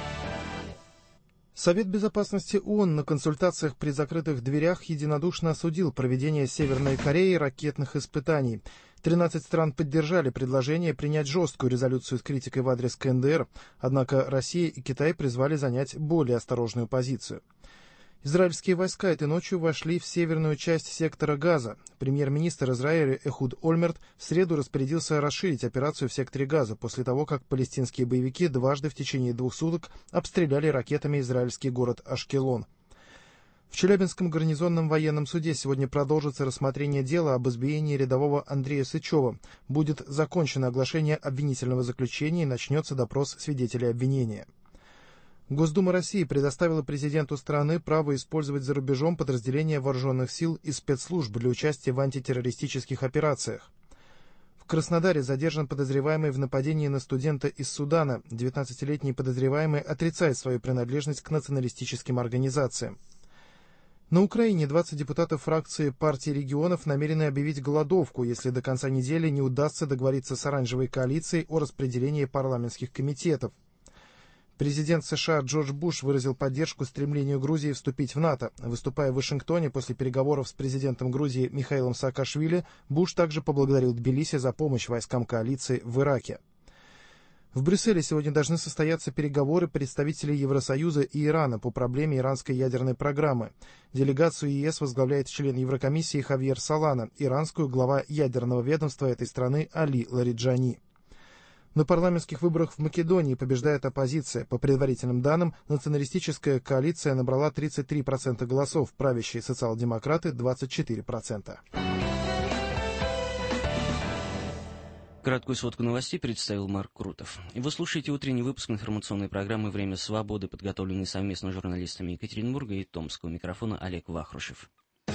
Speaker 3: Совет Безопасности ООН на консультациях при закрытых дверях единодушно осудил проведение Северной Кореей ракетных испытаний. 13 стран поддержали предложение принять жесткую резолюцию с критикой в адрес КНДР, однако Россия и Китай призвали занять более осторожную позицию. Израильские войска этой ночью вошли в северную часть сектора Газа. Премьер-министр Израиля Эхуд Ольмерт в среду распорядился расширить операцию в секторе Газа после того, как палестинские боевики дважды в течение 2 суток обстреляли ракетами израильский город Ашкелон. В Челябинском гарнизонном военном суде сегодня продолжится рассмотрение дела об избиении рядового Андрея Сычева. Будет закончено оглашение обвинительного заключения и начнется допрос свидетелей обвинения. Госдума России предоставила президенту страны право использовать за рубежом подразделения вооруженных сил и спецслужб для участия в антитеррористических операциях. В Краснодаре задержан подозреваемый в нападении на студента из Судана. 19-летний подозреваемый отрицает свою принадлежность к националистическим организациям. На Украине 20 депутатов фракции партии регионов намерены объявить голодовку, если до конца недели не удастся договориться с оранжевой коалицией о распределении парламентских комитетов. Президент США Джордж Буш выразил поддержку стремлению Грузии вступить в НАТО. Выступая в Вашингтоне после переговоров с президентом Грузии Михаилом Саакашвили, Буш также поблагодарил Тбилиси за помощь войскам коалиции в Ираке. В Брюсселе сегодня должны состояться переговоры представителей Евросоюза и Ирана по проблеме иранской ядерной программы. Делегацию ЕС возглавляет член Еврокомиссии Хавьер Солана, иранскую глава ядерного ведомства этой страны Али Лариджани. На парламентских выборах в Македонии побеждает оппозиция. По предварительным данным, националистическая коалиция набрала 33% голосов, правящие социал-демократы – 24%.
Speaker 2: Краткую сводку новостей представил Марк Крутов. Вы слушаете утренний выпуск информационной программы «Время свободы», подготовленный совместно с журналистами Екатеринбурга и Томского. Микрофона Олег Вахрушев.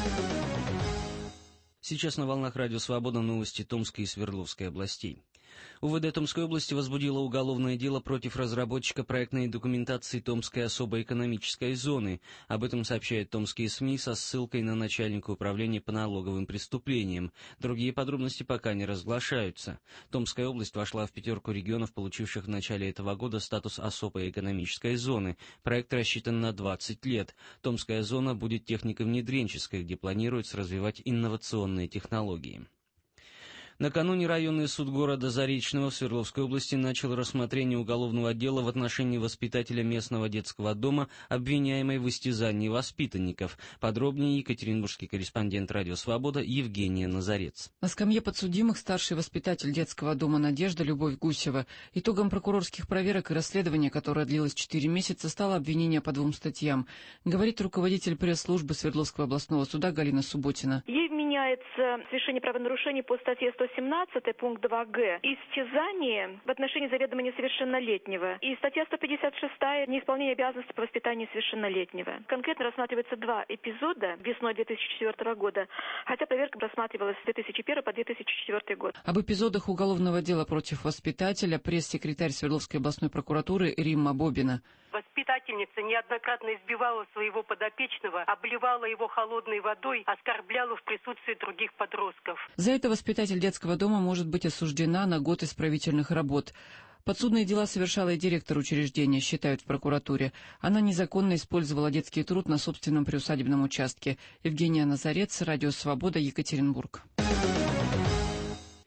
Speaker 2: Сейчас на волнах Радио Свобода новости Томской и Свердловской областей. УВД Томской области возбудило уголовное дело против разработчика проектной документации Томской особой экономической зоны. Об этом сообщают томские СМИ со ссылкой на начальника управления по налоговым преступлениям. Другие подробности пока не разглашаются. Томская область вошла в 5 регионов, получивших в начале этого года статус особой экономической зоны. Проект рассчитан на 20 лет. Томская зона будет технико-внедренческой, где планируется развивать инновационные технологии. Накануне районный суд города Заречного в Свердловской области начал рассмотрение уголовного дела в отношении воспитателя местного детского дома, обвиняемой в истязании воспитанников. Подробнее екатеринбургский корреспондент «Радио Свобода» Евгения Назарец.
Speaker 6: На скамье подсудимых старший воспитатель детского дома «Надежда» Любовь Гусева. Итогом прокурорских проверок и расследования, которое длилось 4 месяца, стало обвинение по 2 статьям, говорит руководитель пресс-службы Свердловского областного суда Галина Субботина.
Speaker 7: Ей вменяется совершение правонарушений по статье 117, пункт 2г, истязание в отношении заведомо несовершеннолетнего, и статья 156, неисполнение обязанностей по воспитанию совершеннолетнего. Конкретно рассматриваются 2 эпизода весной 2004 года, хотя проверка рассматривалась с 2001 по 2004 год.
Speaker 6: Об эпизодах уголовного дела против воспитателя пресс-секретарь Свердловской областной прокуратуры Римма Бобина.
Speaker 23: Воспитательница неоднократно избивала своего подопечного, обливала его холодной водой, оскорбляла в присутствии других подростков.
Speaker 6: За это воспитатель детского дома может быть осуждена на год исправительных работ. Подсудные дела совершала и директор учреждения, считают в прокуратуре. Она незаконно использовала детский труд на собственном приусадебном участке. Евгения Назарец, Радио Свобода, Екатеринбург.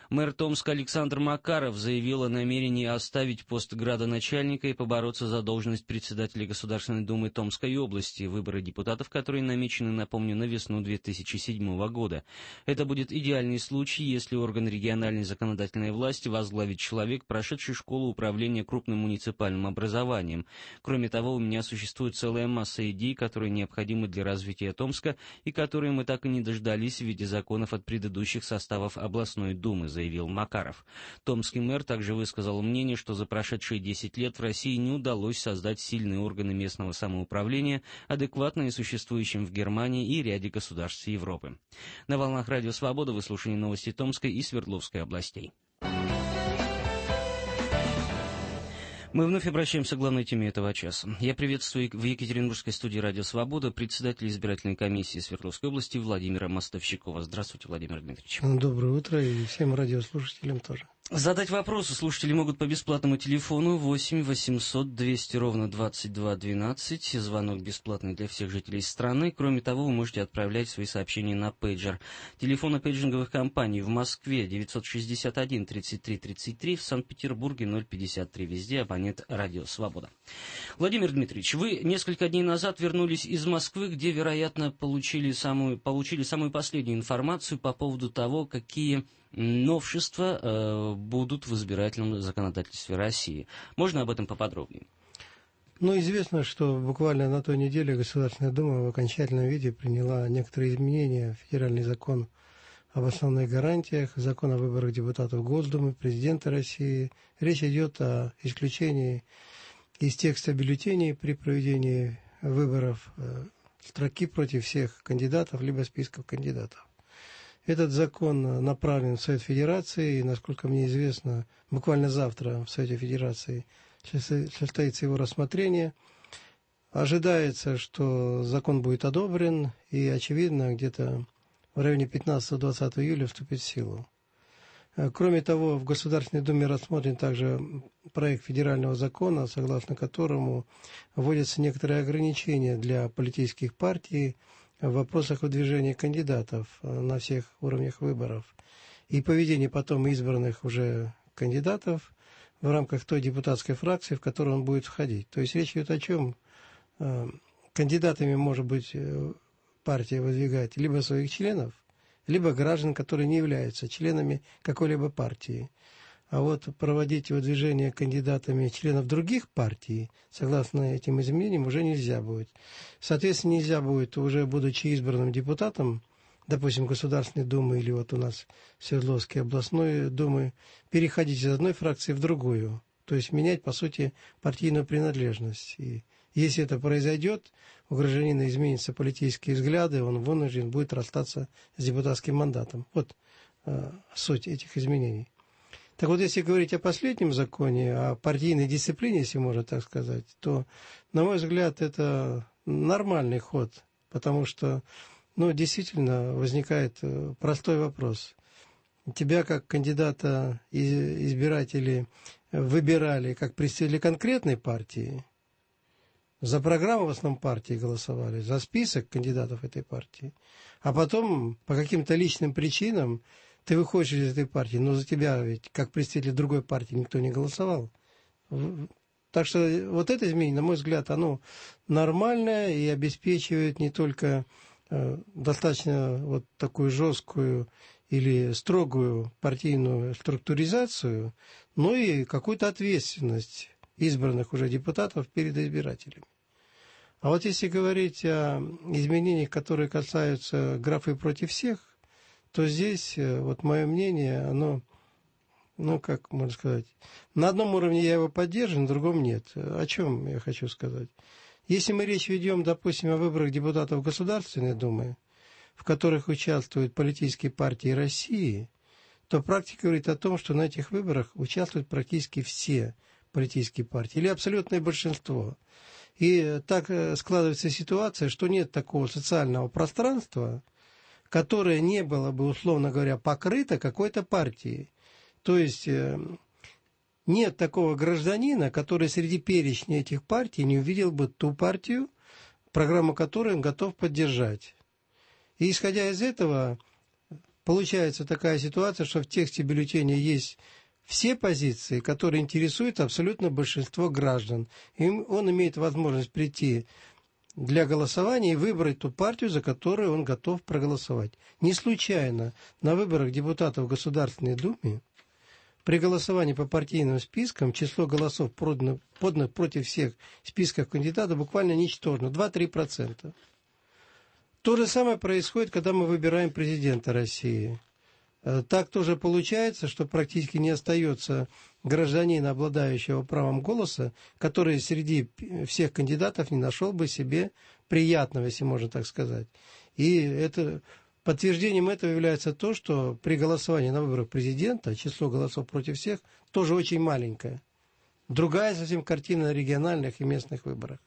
Speaker 2: Мэр Томска Александр Макаров заявил о намерении оставить пост градоначальника и побороться за должность председателя Государственной Думы Томской области, выборы депутатов, которые намечены, напомню, на весну 2007 года. Это будет идеальный случай, если орган региональной законодательной власти возглавит человек, прошедший школу управления крупным муниципальным образованием. Кроме того, у меня существует целая масса идей, которые необходимы для развития Томска и которые мы так и не дождались в виде законов от предыдущих составов областной думы, заявил Макаров. Томский мэр также высказал мнение, что за прошедшие 10 лет в России не удалось создать сильные органы местного самоуправления, адекватные существующим в Германии и ряде государств Европы. На волнах Радио Свобода вы слушали новости Томской и Свердловской областей. Мы вновь обращаемся к главной теме этого часа. Я приветствую в Екатеринбургской студии «Радио Свобода» председателя избирательной комиссии Свердловской области Владимира Мостовщикова. Здравствуйте, Владимир Дмитриевич.
Speaker 5: Доброе утро и всем радиослушателям тоже.
Speaker 2: Задать вопросы слушатели могут по бесплатному телефону 8 800 200 ровно 2212. Звонок бесплатный для всех жителей страны. Кроме того, вы можете отправлять свои сообщения на пейджер. Телефоны пейджинговых компаний в Москве 961 33 33, в Санкт-Петербурге 053. Везде абонент «Радио Свобода». Владимир Дмитриевич, вы несколько дней назад вернулись из Москвы, где, вероятно, получили самую последнюю информацию по поводу того, какие новшества будут в избирательном законодательстве России. Можно об этом поподробнее?
Speaker 5: Известно, что буквально на той неделе Государственная Дума в окончательном виде приняла некоторые изменения в федеральный закон об основных гарантиях, закон о выборах депутатов Госдумы, президента России. Речь идет о исключении из текста бюллетеней при проведении выборов строки против всех кандидатов, либо списков кандидатов. Этот закон направлен в Совет Федерации, и, насколько мне известно, буквально завтра в Совете Федерации состоится его рассмотрение. Ожидается, что закон будет одобрен, и, очевидно, где-то в районе 15-20 июля вступит в силу. Кроме того, в Государственной Думе рассмотрен также проект федерального закона, согласно которому вводятся некоторые ограничения для политических партий в вопросах выдвижения кандидатов на всех уровнях выборов и поведения потом избранных уже кандидатов в рамках той депутатской фракции, в которую он будет входить. То есть речь идет о чем? Кандидатами может быть партия выдвигать либо своих членов, либо граждан, которые не являются членами какой-либо партии. А вот проводить выдвижение кандидатами членов других партий, согласно этим изменениям, уже нельзя будет. Соответственно, нельзя будет, уже будучи избранным депутатом, допустим, Государственной Думы или вот у нас Свердловской областной Думы, переходить из одной фракции в другую. То есть менять, по сути, партийную принадлежность. И если это произойдет, у гражданина изменятся политические взгляды, он вынужден будет расстаться с депутатским мандатом. Вот суть этих изменений. Так вот, если говорить о последнем законе, о партийной дисциплине, если можно так сказать, то, на мой взгляд, это нормальный ход, потому что, действительно возникает простой вопрос. Тебя как кандидата избиратели выбирали как представителя конкретной партии, за программу в основном партии голосовали, за список кандидатов этой партии, а потом по каким-то личным причинам ты выходишь из этой партии, но за тебя ведь, как представитель другой партии, никто не голосовал. Так что вот это изменение, на мой взгляд, оно нормальное и обеспечивает не только достаточно вот такую жесткую или строгую партийную структуризацию, но и какую-то ответственность избранных уже депутатов перед избирателями. А вот если говорить о изменениях, которые касаются графы «против всех», то здесь, вот мое мнение, оно, как можно сказать, на одном уровне я его поддерживаю, на другом нет. О чем я хочу сказать? Если мы речь ведем, допустим, о выборах депутатов Государственной Думы, в которых участвуют политические партии России, то практика говорит о том, что на этих выборах участвуют практически все политические партии, или абсолютное большинство. И так складывается ситуация, что нет такого социального пространства, которое не было бы, условно говоря, покрыто какой-то партией. То есть нет такого гражданина, который среди перечня этих партий не увидел бы ту партию, программу которой он готов поддержать. И исходя из этого, получается такая ситуация, что в тексте бюллетеня есть все позиции, которые интересуют абсолютно большинство граждан. И он имеет возможность прийти для голосования и выбрать ту партию, за которую он готов проголосовать. Не случайно на выборах депутатов в Государственной Думе при голосовании по партийным спискам число голосов, поданных против всех списков кандидатов, буквально ничтожно, 2-3%. То же самое происходит, когда мы выбираем президента России. Так тоже получается, что практически не остается гражданина, обладающего правом голоса, который среди всех кандидатов не нашел бы себе приятного, если можно так сказать. И подтверждением этого является то, что при голосовании на выборах президента число голосов против всех тоже очень маленькое. Другая совсем картина на региональных и местных выборах.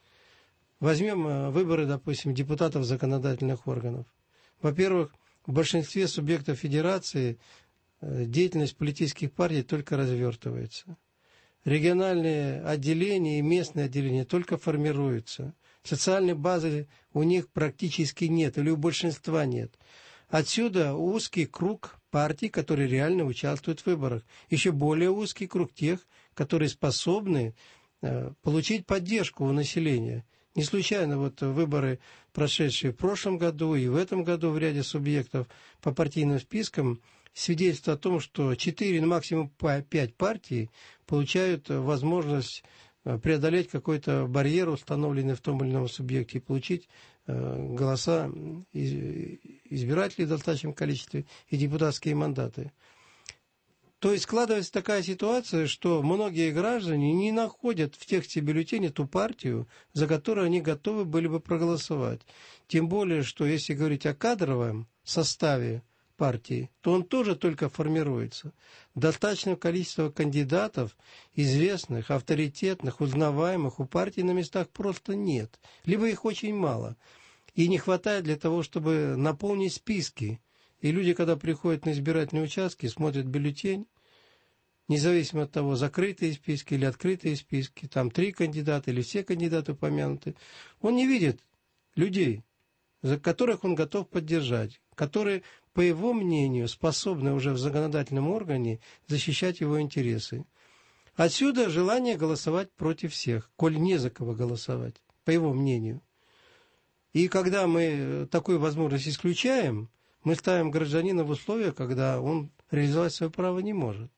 Speaker 5: Возьмем выборы, допустим, депутатов законодательных органов. Во-первых, в большинстве субъектов федерации деятельность политических партий только развертывается. Региональные отделения и местные отделения только формируются. Социальной базы у них практически нет, или у большинства нет. Отсюда узкий круг партий, которые реально участвуют в выборах. Еще более узкий круг тех, которые способны получить поддержку у населения. Не случайно выборы, прошедшие в прошлом году и в этом году в ряде субъектов по партийным спискам, свидетельствуют о том, что 4, максимум 5 партий получают возможность преодолеть какой-то барьер, установленный в том или ином субъекте, и получить голоса избирателей в достаточном количестве и депутатские мандаты. То есть складывается такая ситуация, что многие граждане не находят в тексте бюллетеня ту партию, за которую они готовы были бы проголосовать. Тем более, что если говорить о кадровом составе партии, то он тоже только формируется. Достаточное количество кандидатов, известных, авторитетных, узнаваемых у партии на местах просто нет. Либо их очень мало. И не хватает для того, чтобы наполнить списки. И люди, когда приходят на избирательные участки, смотрят бюллетень, независимо от того, закрытые списки или открытые списки, там 3 кандидата или все кандидаты упомянуты, он не видит людей, за которых он готов поддержать, которые, по его мнению, способны уже в законодательном органе защищать его интересы. Отсюда желание голосовать против всех, коль не за кого голосовать, по его мнению. И когда мы такую возможность исключаем, мы ставим гражданина в условия, когда он реализовать свое право не может.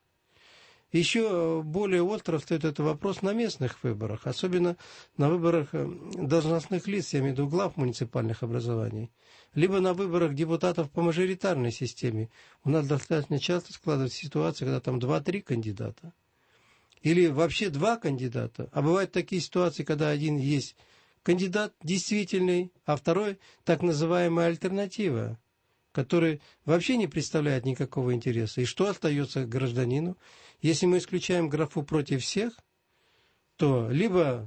Speaker 5: Еще более остро стоит этот вопрос на местных выборах, особенно на выборах должностных лиц, я имею в виду глав муниципальных образований, либо на выборах депутатов по мажоритарной системе. У нас достаточно часто складывается ситуация, когда там 2-3 кандидата. Или вообще 2 кандидата. А бывают такие ситуации, когда один есть кандидат действительный, а второй так называемая альтернатива, который вообще не представляет никакого интереса. И что остается гражданину? Если мы исключаем графу «против всех», то либо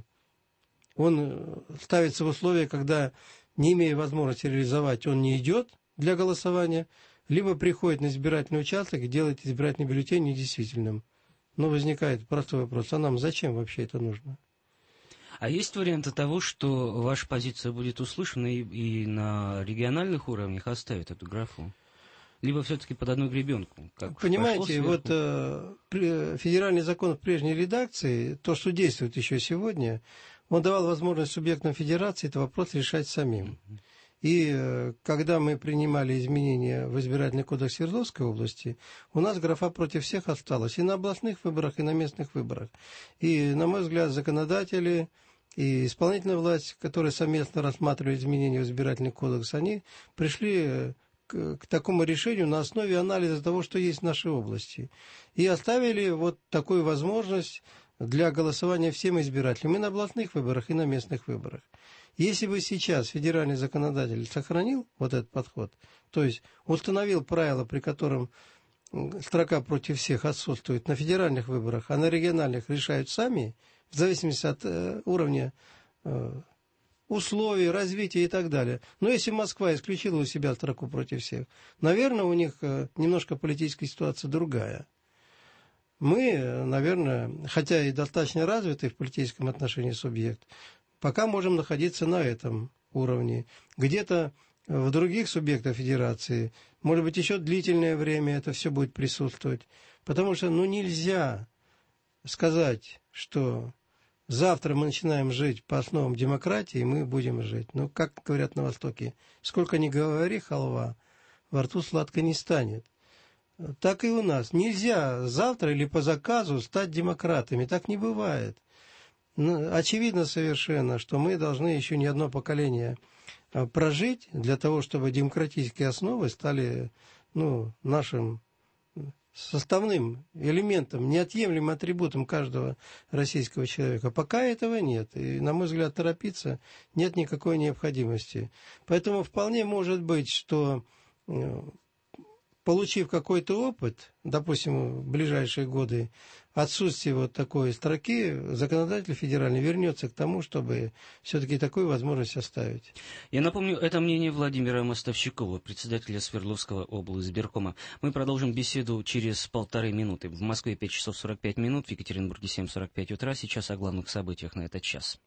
Speaker 5: он ставится в условия, когда, не имея возможности реализовать, он не идет для голосования, либо приходит на избирательный участок и делает избирательный бюллетень недействительным. Но возникает простой вопрос, а нам зачем вообще это нужно?
Speaker 2: А есть варианты того, что ваша позиция будет услышана и на региональных уровнях оставят эту графу? Либо все-таки под одну гребенку?
Speaker 5: Понимаете, федеральный закон в прежней редакции, то, что действует еще сегодня, он давал возможность субъектам федерации этот вопрос решать самим. И когда мы принимали изменения в избирательный кодекс Свердловской области, у нас графа «против всех» осталась и на областных выборах, и на местных выборах. И, на мой взгляд, законодатели и исполнительная власть, которые совместно рассматривали изменения в избирательный кодекс, они пришли к такому решению на основе анализа того, что есть в нашей области. И оставили такую возможность для голосования всем избирателям и на областных выборах, и на местных выборах. Если бы сейчас федеральный законодатель сохранил этот подход, то есть установил правила, при котором строка «против всех» отсутствует на федеральных выборах, а на региональных решают сами, в зависимости от уровня условий, развития и так далее. Но если Москва исключила у себя строку «против всех», наверное, у них немножко политическая ситуация другая. Мы, наверное, хотя и достаточно развитый в политическом отношении субъект, пока можем находиться на этом уровне. Где-то в других субъектах федерации может быть, еще длительное время это все будет присутствовать. Потому что, нельзя сказать, что завтра мы начинаем жить по основам демократии, и мы будем жить. Как говорят на Востоке, сколько ни говори, халва, во рту сладко не станет. Так и у нас. Нельзя завтра или по заказу стать демократами. Так не бывает. Очевидно совершенно, что мы должны еще не одно поколение прожить для того, чтобы демократические основы стали нашим составным элементом, неотъемлемым атрибутом каждого российского человека. Пока этого нет. И, на мой взгляд, торопиться нет никакой необходимости. Поэтому вполне может быть, что, получив какой-то опыт, допустим, в ближайшие годы, отсутствие вот такой строки, законодатель федеральный вернется к тому, чтобы все-таки такую возможность оставить.
Speaker 2: Я напомню, это мнение Владимира Мостовщикова, председателя Свердловского облсбиркома. Мы продолжим беседу через 1,5 минуты. В Москве 5 часов 45 минут, в Екатеринбурге 7:45 утра. Сейчас о главных событиях на этот час.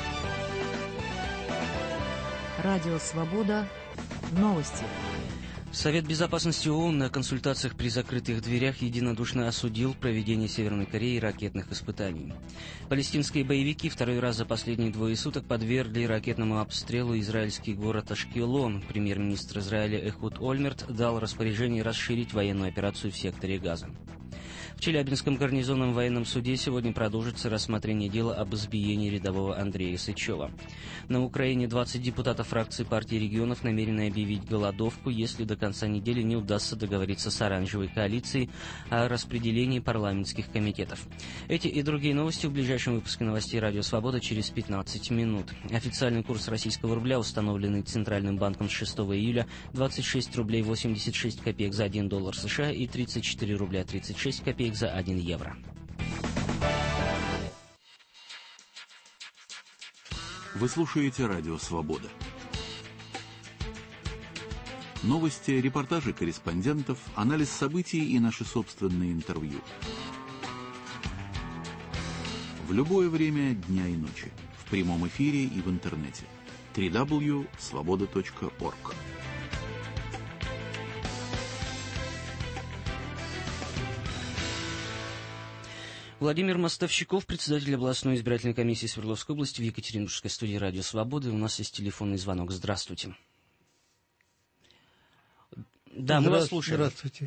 Speaker 1: Радио «Свобода». Новости.
Speaker 2: Совет Безопасности ООН на консультациях при закрытых дверях единодушно осудил проведение Северной Кореей ракетных испытаний. Палестинские боевики второй раз за последние 2 суток подвергли ракетному обстрелу израильский город Ашкелон. Премьер-министр Израиля Эхуд Ольмерт дал распоряжение расширить военную операцию в секторе Газа. В Челябинском гарнизонном военном суде сегодня продолжится рассмотрение дела об избиении рядового Андрея Сычева. На Украине 20 депутатов фракции партии регионов намерены объявить голодовку, если до конца недели не удастся договориться с оранжевой коалицией о распределении парламентских комитетов. Эти и другие новости в ближайшем выпуске новостей «Радио Свобода» через 15 минут. Официальный курс российского рубля, установленный Центральным банком с 6 июля, 26 рублей 86 копеек за 1 доллар США и 34 рубля 36 копеек за 1 евро.
Speaker 8: Вы слушаете «Радио Свобода». Новости, репортажи корреспондентов, анализ событий и наши собственные интервью. В любое время дня и ночи. В прямом эфире и в интернете. www.svoboda.org.
Speaker 2: Владимир Мостовщиков, председатель областной избирательной комиссии Свердловской области, в Екатеринбургской студии «Радио Свободы». У нас есть телефонный звонок. Здравствуйте. Да, мы вас слушаем.
Speaker 5: Здравствуйте.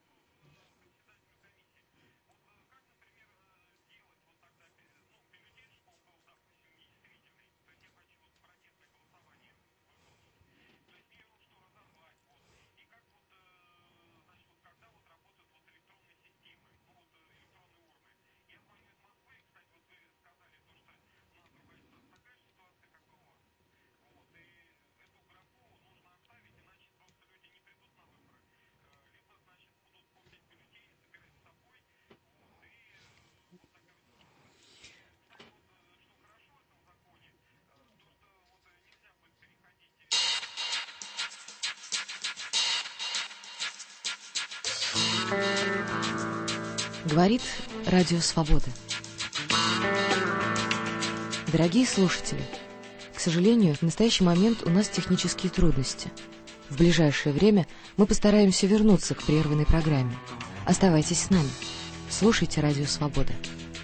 Speaker 9: Говорит Радио Свобода. Дорогие слушатели, к сожалению, в настоящий момент у нас технические трудности. В ближайшее время мы постараемся вернуться к прерванной программе. Оставайтесь с нами. Слушайте Радио Свобода.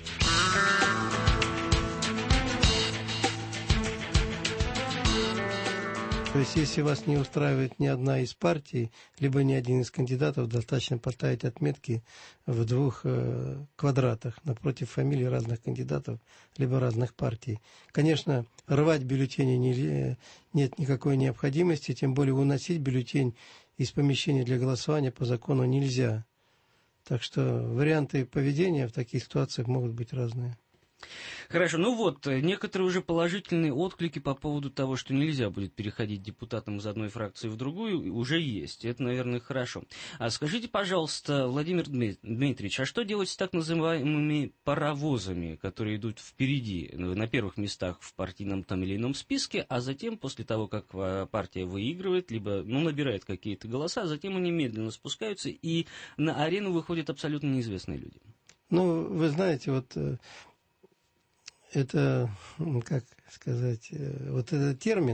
Speaker 5: То есть, если вас не устраивает ни одна из партий, либо ни один из кандидатов, достаточно поставить отметки в 2 квадратах напротив фамилий разных кандидатов, либо разных партий. Конечно, рвать бюллетени нет никакой необходимости, тем более уносить бюллетень из помещения для голосования по закону нельзя. Так что варианты поведения в таких ситуациях могут быть разные.
Speaker 2: Хорошо, некоторые уже положительные отклики по поводу того, что нельзя будет переходить депутатам из одной фракции в другую, уже есть. Это, наверное, хорошо. А скажите, пожалуйста, Владимир Дмитриевич, а что делать с так называемыми паровозами, которые идут впереди, на первых местах в партийном том или ином списке, а затем, после того, как партия выигрывает, либо набирает какие-то голоса, затем они медленно спускаются, и на арену выходят абсолютно неизвестные люди?
Speaker 5: Вы знаете, это, как сказать, вот этот термин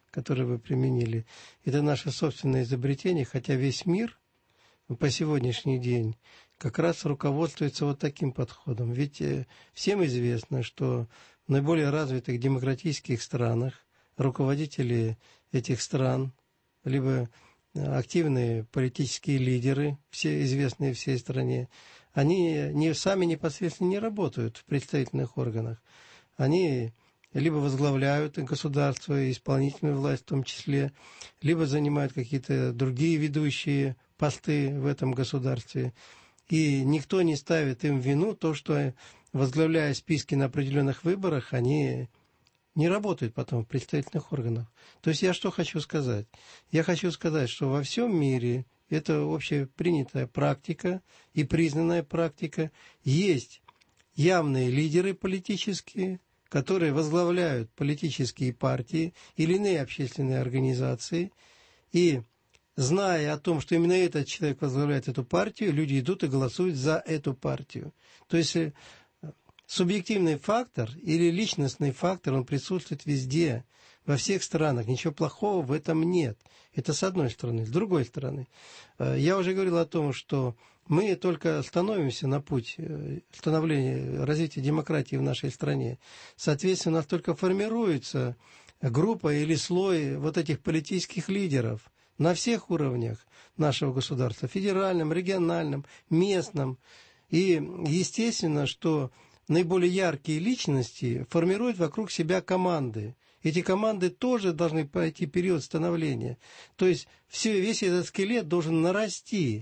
Speaker 5: которые вы применили, это наше собственное изобретение, хотя весь мир по сегодняшний день как раз руководствуется вот таким подходом. Ведь всем известно, что в наиболее развитых демократических странах руководители этих стран, либо активные политические лидеры, все известные всей стране, они сами непосредственно не работают в представительных органах. Они либо возглавляют государство, исполнительную власть в том числе, либо занимают какие-то другие ведущие посты в этом государстве. И никто не ставит им в вину то, что, возглавляя списки на определенных выборах, они не работают потом в представительных органах. То есть я что хочу сказать? Я хочу сказать, что во всем мире это общепринятая практика и признанная практика. Есть явные лидеры политические, которые возглавляют политические партии или иные общественные организации, и зная о том, что именно этот человек возглавляет эту партию, люди идут и голосуют за эту партию. То есть субъективный фактор или личностный фактор, он присутствует везде, во всех странах. Ничего плохого в этом нет. Это с одной стороны. С другой стороны, я уже говорил о том, что мы только становимся на путь становления, развития демократии в нашей стране. Соответственно, у нас только формируется группа или слой вот этих политических лидеров на всех уровнях нашего государства, федеральном, региональном, местном. И естественно, что наиболее яркие личности формируют вокруг себя команды. Эти команды тоже должны пройти период становления. То есть весь этот скелет должен нарасти.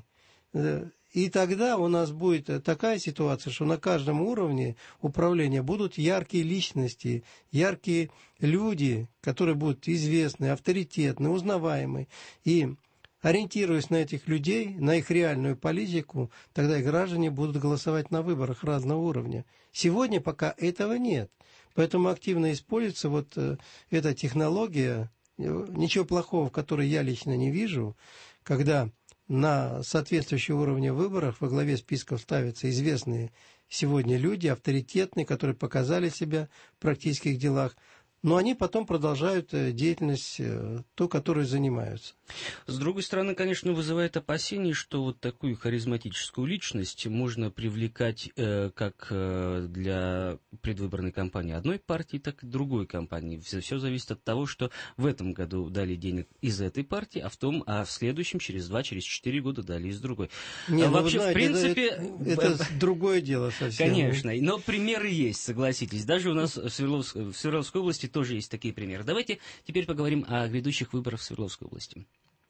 Speaker 5: И тогда у нас будет такая ситуация, что на каждом уровне управления будут яркие личности, яркие люди, которые будут известны, авторитетны, узнаваемы. И ориентируясь на этих людей, на их реальную политику, тогда и граждане будут голосовать на выборах разного уровня. Сегодня пока этого нет. Поэтому активно используется вот эта технология, ничего плохого в которой я лично не вижу, когда на соответствующие уровни выборов во главе списков ставятся известные сегодня люди, авторитетные, которые показали себя в практических делах, но они потом продолжают деятельность, ту, которой занимаются.
Speaker 2: С другой стороны, конечно, вызывает опасение, что вот такую харизматическую личность можно привлекать как для предвыборной кампании одной партии, так и другой кампании. Все зависит от того, что в этом году дали денег из этой партии, а в следующем, через 2, через 4 года дали из другой.
Speaker 5: Не,
Speaker 2: вообще,
Speaker 5: знаете,
Speaker 2: в принципе...
Speaker 5: Это другое дело совсем.
Speaker 2: Конечно, но примеры есть, согласитесь. Даже у нас в Свердловской области тоже есть такие примеры. Давайте теперь поговорим о грядущих выборах в Свердловской области.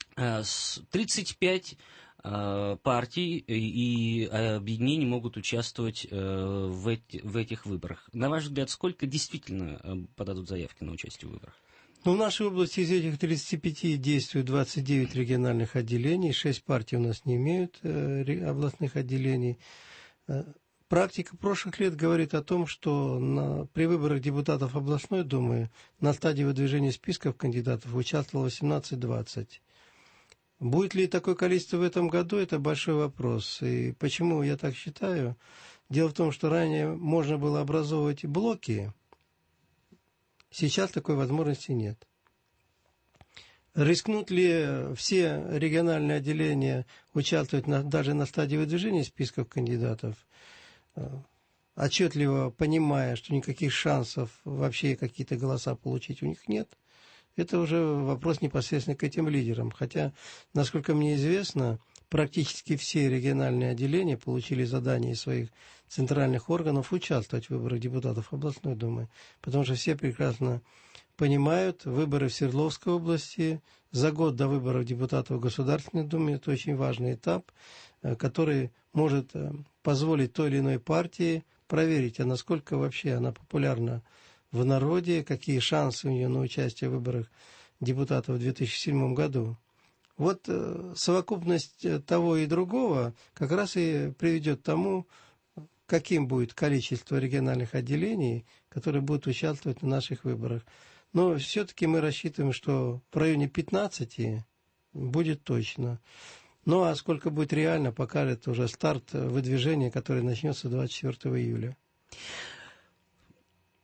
Speaker 2: 35 партий и объединений могут участвовать в этих выборах. На ваш взгляд, сколько действительно подадут заявки на участие в выборах?
Speaker 5: В нашей области из этих 35 действует 29 региональных отделений, 6 партий у нас не имеют областных отделений. Практика прошлых лет говорит о том, что при выборах депутатов областной думы на стадии выдвижения списков кандидатов участвовало 18-20. Будет ли такое количество в этом году, это большой вопрос. И почему я так считаю? Дело в том, что ранее можно было образовывать блоки, сейчас такой возможности нет. Рискнут ли все региональные отделения участвовать даже на стадии выдвижения списков кандидатов, отчетливо понимая, что никаких шансов вообще какие-то голоса получить у них нет? Это уже вопрос непосредственно к этим лидерам. Хотя, насколько мне известно, практически все региональные отделения получили задание из своих центральных органов участвовать в выборах депутатов областной думы. Потому что все прекрасно понимают, выборы в Свердловской области за год до выборов депутатов Государственной Думы – это очень важный этап, который может позволить той или иной партии проверить, а насколько вообще она популярна в народе, какие шансы у нее на участие в выборах депутатов в 2007 году. Вот совокупность того и другого как раз и приведет к тому, каким будет количество региональных отделений, которые будут участвовать на наших выборах. Но все-таки мы рассчитываем, что в районе 15 будет точно. Ну а сколько будет реально, покажет уже старт выдвижения, который начнется 24 июля.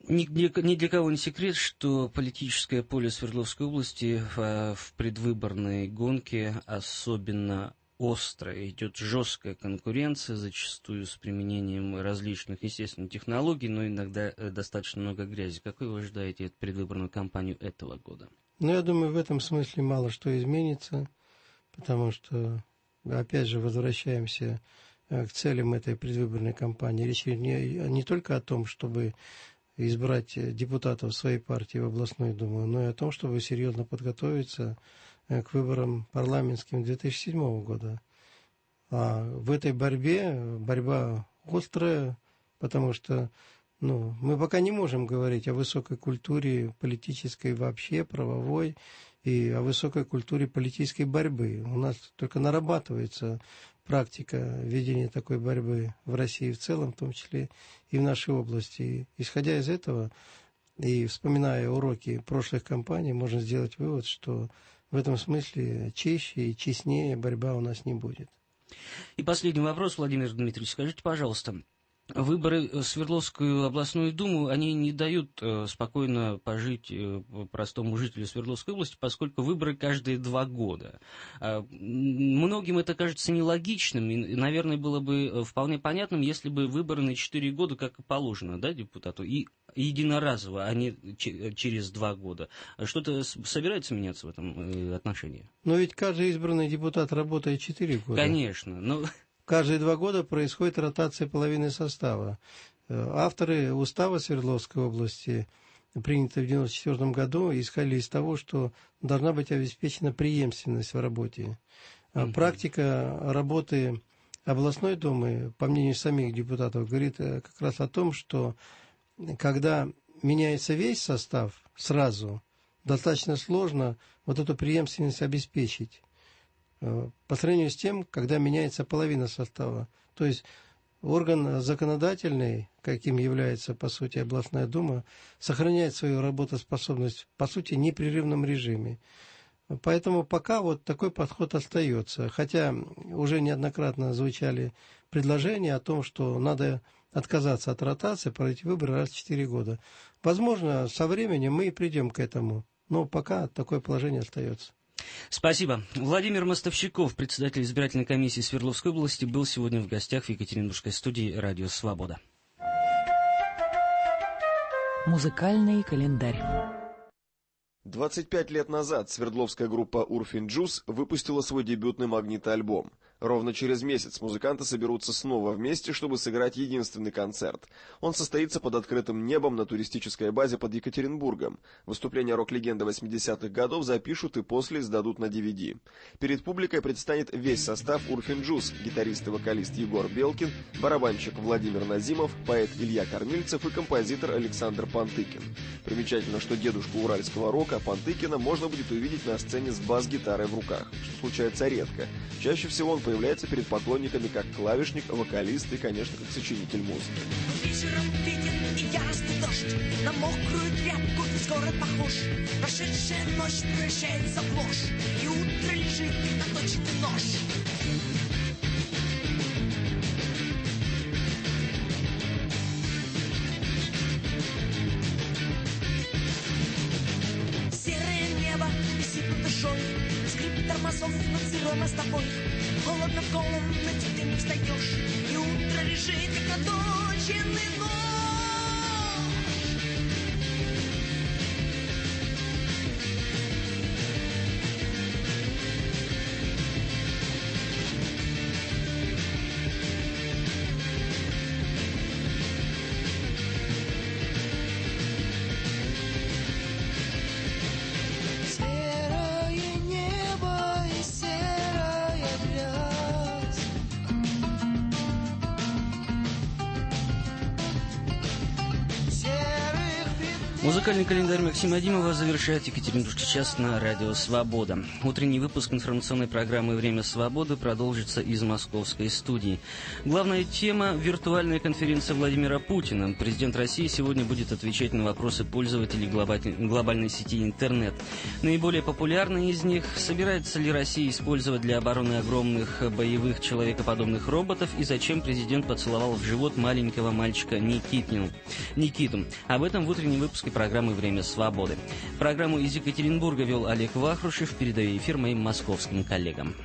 Speaker 2: Ни для кого не секрет, что политическое поле Свердловской области в предвыборной гонке особенно острая. Идет жесткая конкуренция, зачастую с применением различных, естественно, технологий, но иногда достаточно много грязи. Какой вы ожидаете предвыборную кампанию этого года?
Speaker 5: Ну, я думаю, в этом смысле мало что изменится, потому что, опять же, возвращаемся к целям этой предвыборной кампании. Речь не только о том, чтобы избрать депутатов своей партии в областную думу, но и о том, чтобы серьезно подготовиться к выборам парламентским 2007 года. А в этой борьба острая, потому что мы пока не можем говорить о высокой культуре политической вообще, правовой, и о высокой культуре политической борьбы. У нас только нарабатывается практика ведения такой борьбы в России в целом, в том числе и в нашей области. И, исходя из этого и вспоминая уроки прошлых кампаний, можно сделать вывод, что в этом смысле чище и честнее борьба у нас не будет.
Speaker 2: И последний вопрос, Владимир Дмитриевич, скажите, пожалуйста, выборы в Свердловскую областную думу, они не дают спокойно пожить простому жителю Свердловской области, поскольку выборы каждые 2 года. Многим это кажется нелогичным, и, наверное, было бы вполне понятным, если бы выборы на 4 года, как и положено, да, депутату, и единоразово, а не через 2 года. Что-то собирается меняться в этом отношении?
Speaker 5: Но ведь каждый избранный депутат работает 4 года.
Speaker 2: Конечно, но...
Speaker 5: Каждые 2 года происходит ротация половины состава. Авторы устава Свердловской области, принятые в 1994 году, исходили из того, что должна быть обеспечена преемственность в работе. Практика работы областной думы, по мнению самих депутатов, говорит как раз о том, что когда меняется весь состав сразу, достаточно сложно вот эту преемственность обеспечить. По сравнению с тем, когда меняется половина состава. То есть орган законодательный, каким является, по сути, областная дума, сохраняет свою работоспособность, по сути, в непрерывном режиме. Поэтому пока вот такой подход остается. Хотя уже неоднократно звучали предложения о том, что надо отказаться от ротации, пройти выборы раз в 4 года. Возможно, со временем мы и придем к этому. Но пока такое положение остается.
Speaker 2: Спасибо. Владимир Мостовщиков, председатель избирательной комиссии Свердловской области, был сегодня в гостях в Екатеринбургской студии «Радио Свобода».
Speaker 1: Музыкальный календарь.
Speaker 10: 25 лет назад свердловская группа Урфин Джюс выпустила свой дебютный магнитоальбом. Ровно через месяц музыканты соберутся снова вместе, чтобы сыграть единственный концерт. Он состоится под открытым небом на туристической базе под Екатеринбургом. Выступления рок-легенды 80-х годов запишут и после издадут на DVD. Перед публикой предстанет весь состав Урфин Джюс: гитарист и вокалист Егор Белкин, барабанщик Владимир Назимов, поэт Илья Кормильцев и композитор Александр Пантыкин. Примечательно, что дедушку уральского рока Пантыкина можно будет увидеть на сцене с бас-гитарой в руках, что случается редко. Чаще всего он появляется перед поклонниками как клавишник, вокалист и, конечно, как сочинитель музыки.
Speaker 11: Вечером ветер и яростный дождь, на мокрую тряпку весь город похож. Прошедшая ночь превращается в ложь, и утро лежит наточенный нож. Серое небо висит над душой, скрип тормозов над сырой мостовой. Холодно в комнате ты не встаешь, и утро лежит, как наточенный нож. Серое небо и серая грязь.
Speaker 2: Музыкальный календарь Максима Димова завершает Екатеринбургский час на Радио Свобода. Утренний выпуск информационной программы «Время свободы» продолжится из московской студии. Главная тема – виртуальная конференция Владимира Путина. Президент России сегодня будет отвечать на вопросы пользователей глобальной сети интернет. Наиболее популярные из них – собирается ли Россия использовать для обороны огромных боевых человекоподобных роботов и зачем президент поцеловал в живот маленького мальчика Никиту. Об этом в утреннем выпуске программы «Время свободы». Программу из Екатеринбурга вел Олег Вахрушев. Передаю эфир моим московским коллегам.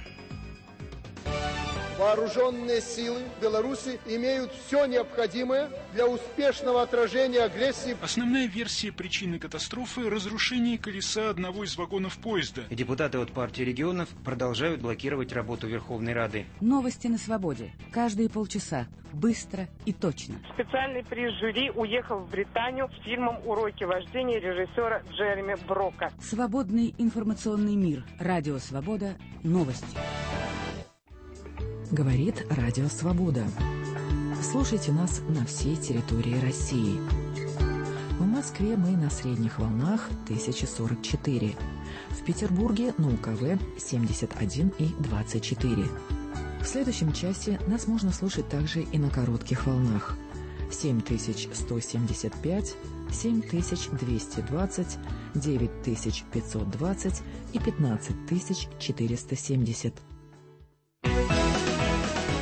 Speaker 12: Вооруженные силы Беларуси имеют все необходимое для успешного отражения агрессии.
Speaker 13: Основная версия причины катастрофы – разрушение колеса одного из вагонов поезда.
Speaker 14: Депутаты от партии регионов продолжают блокировать работу Верховной Рады.
Speaker 1: Новости на свободе. Каждые полчаса. Быстро и точно.
Speaker 24: Специальный приз жюри уехал в Британию с фильмом «Уроки вождения» режиссера Джереми Брока.
Speaker 1: Свободный информационный мир. Радио Свобода. Новости. Говорит Радио Свобода. Слушайте нас на всей территории России. В Москве мы на средних волнах 1044. В Петербурге на УКВ 71 и 24. В следующем часе нас можно слушать также и на коротких волнах 7175, 7220, 9520 и 15470.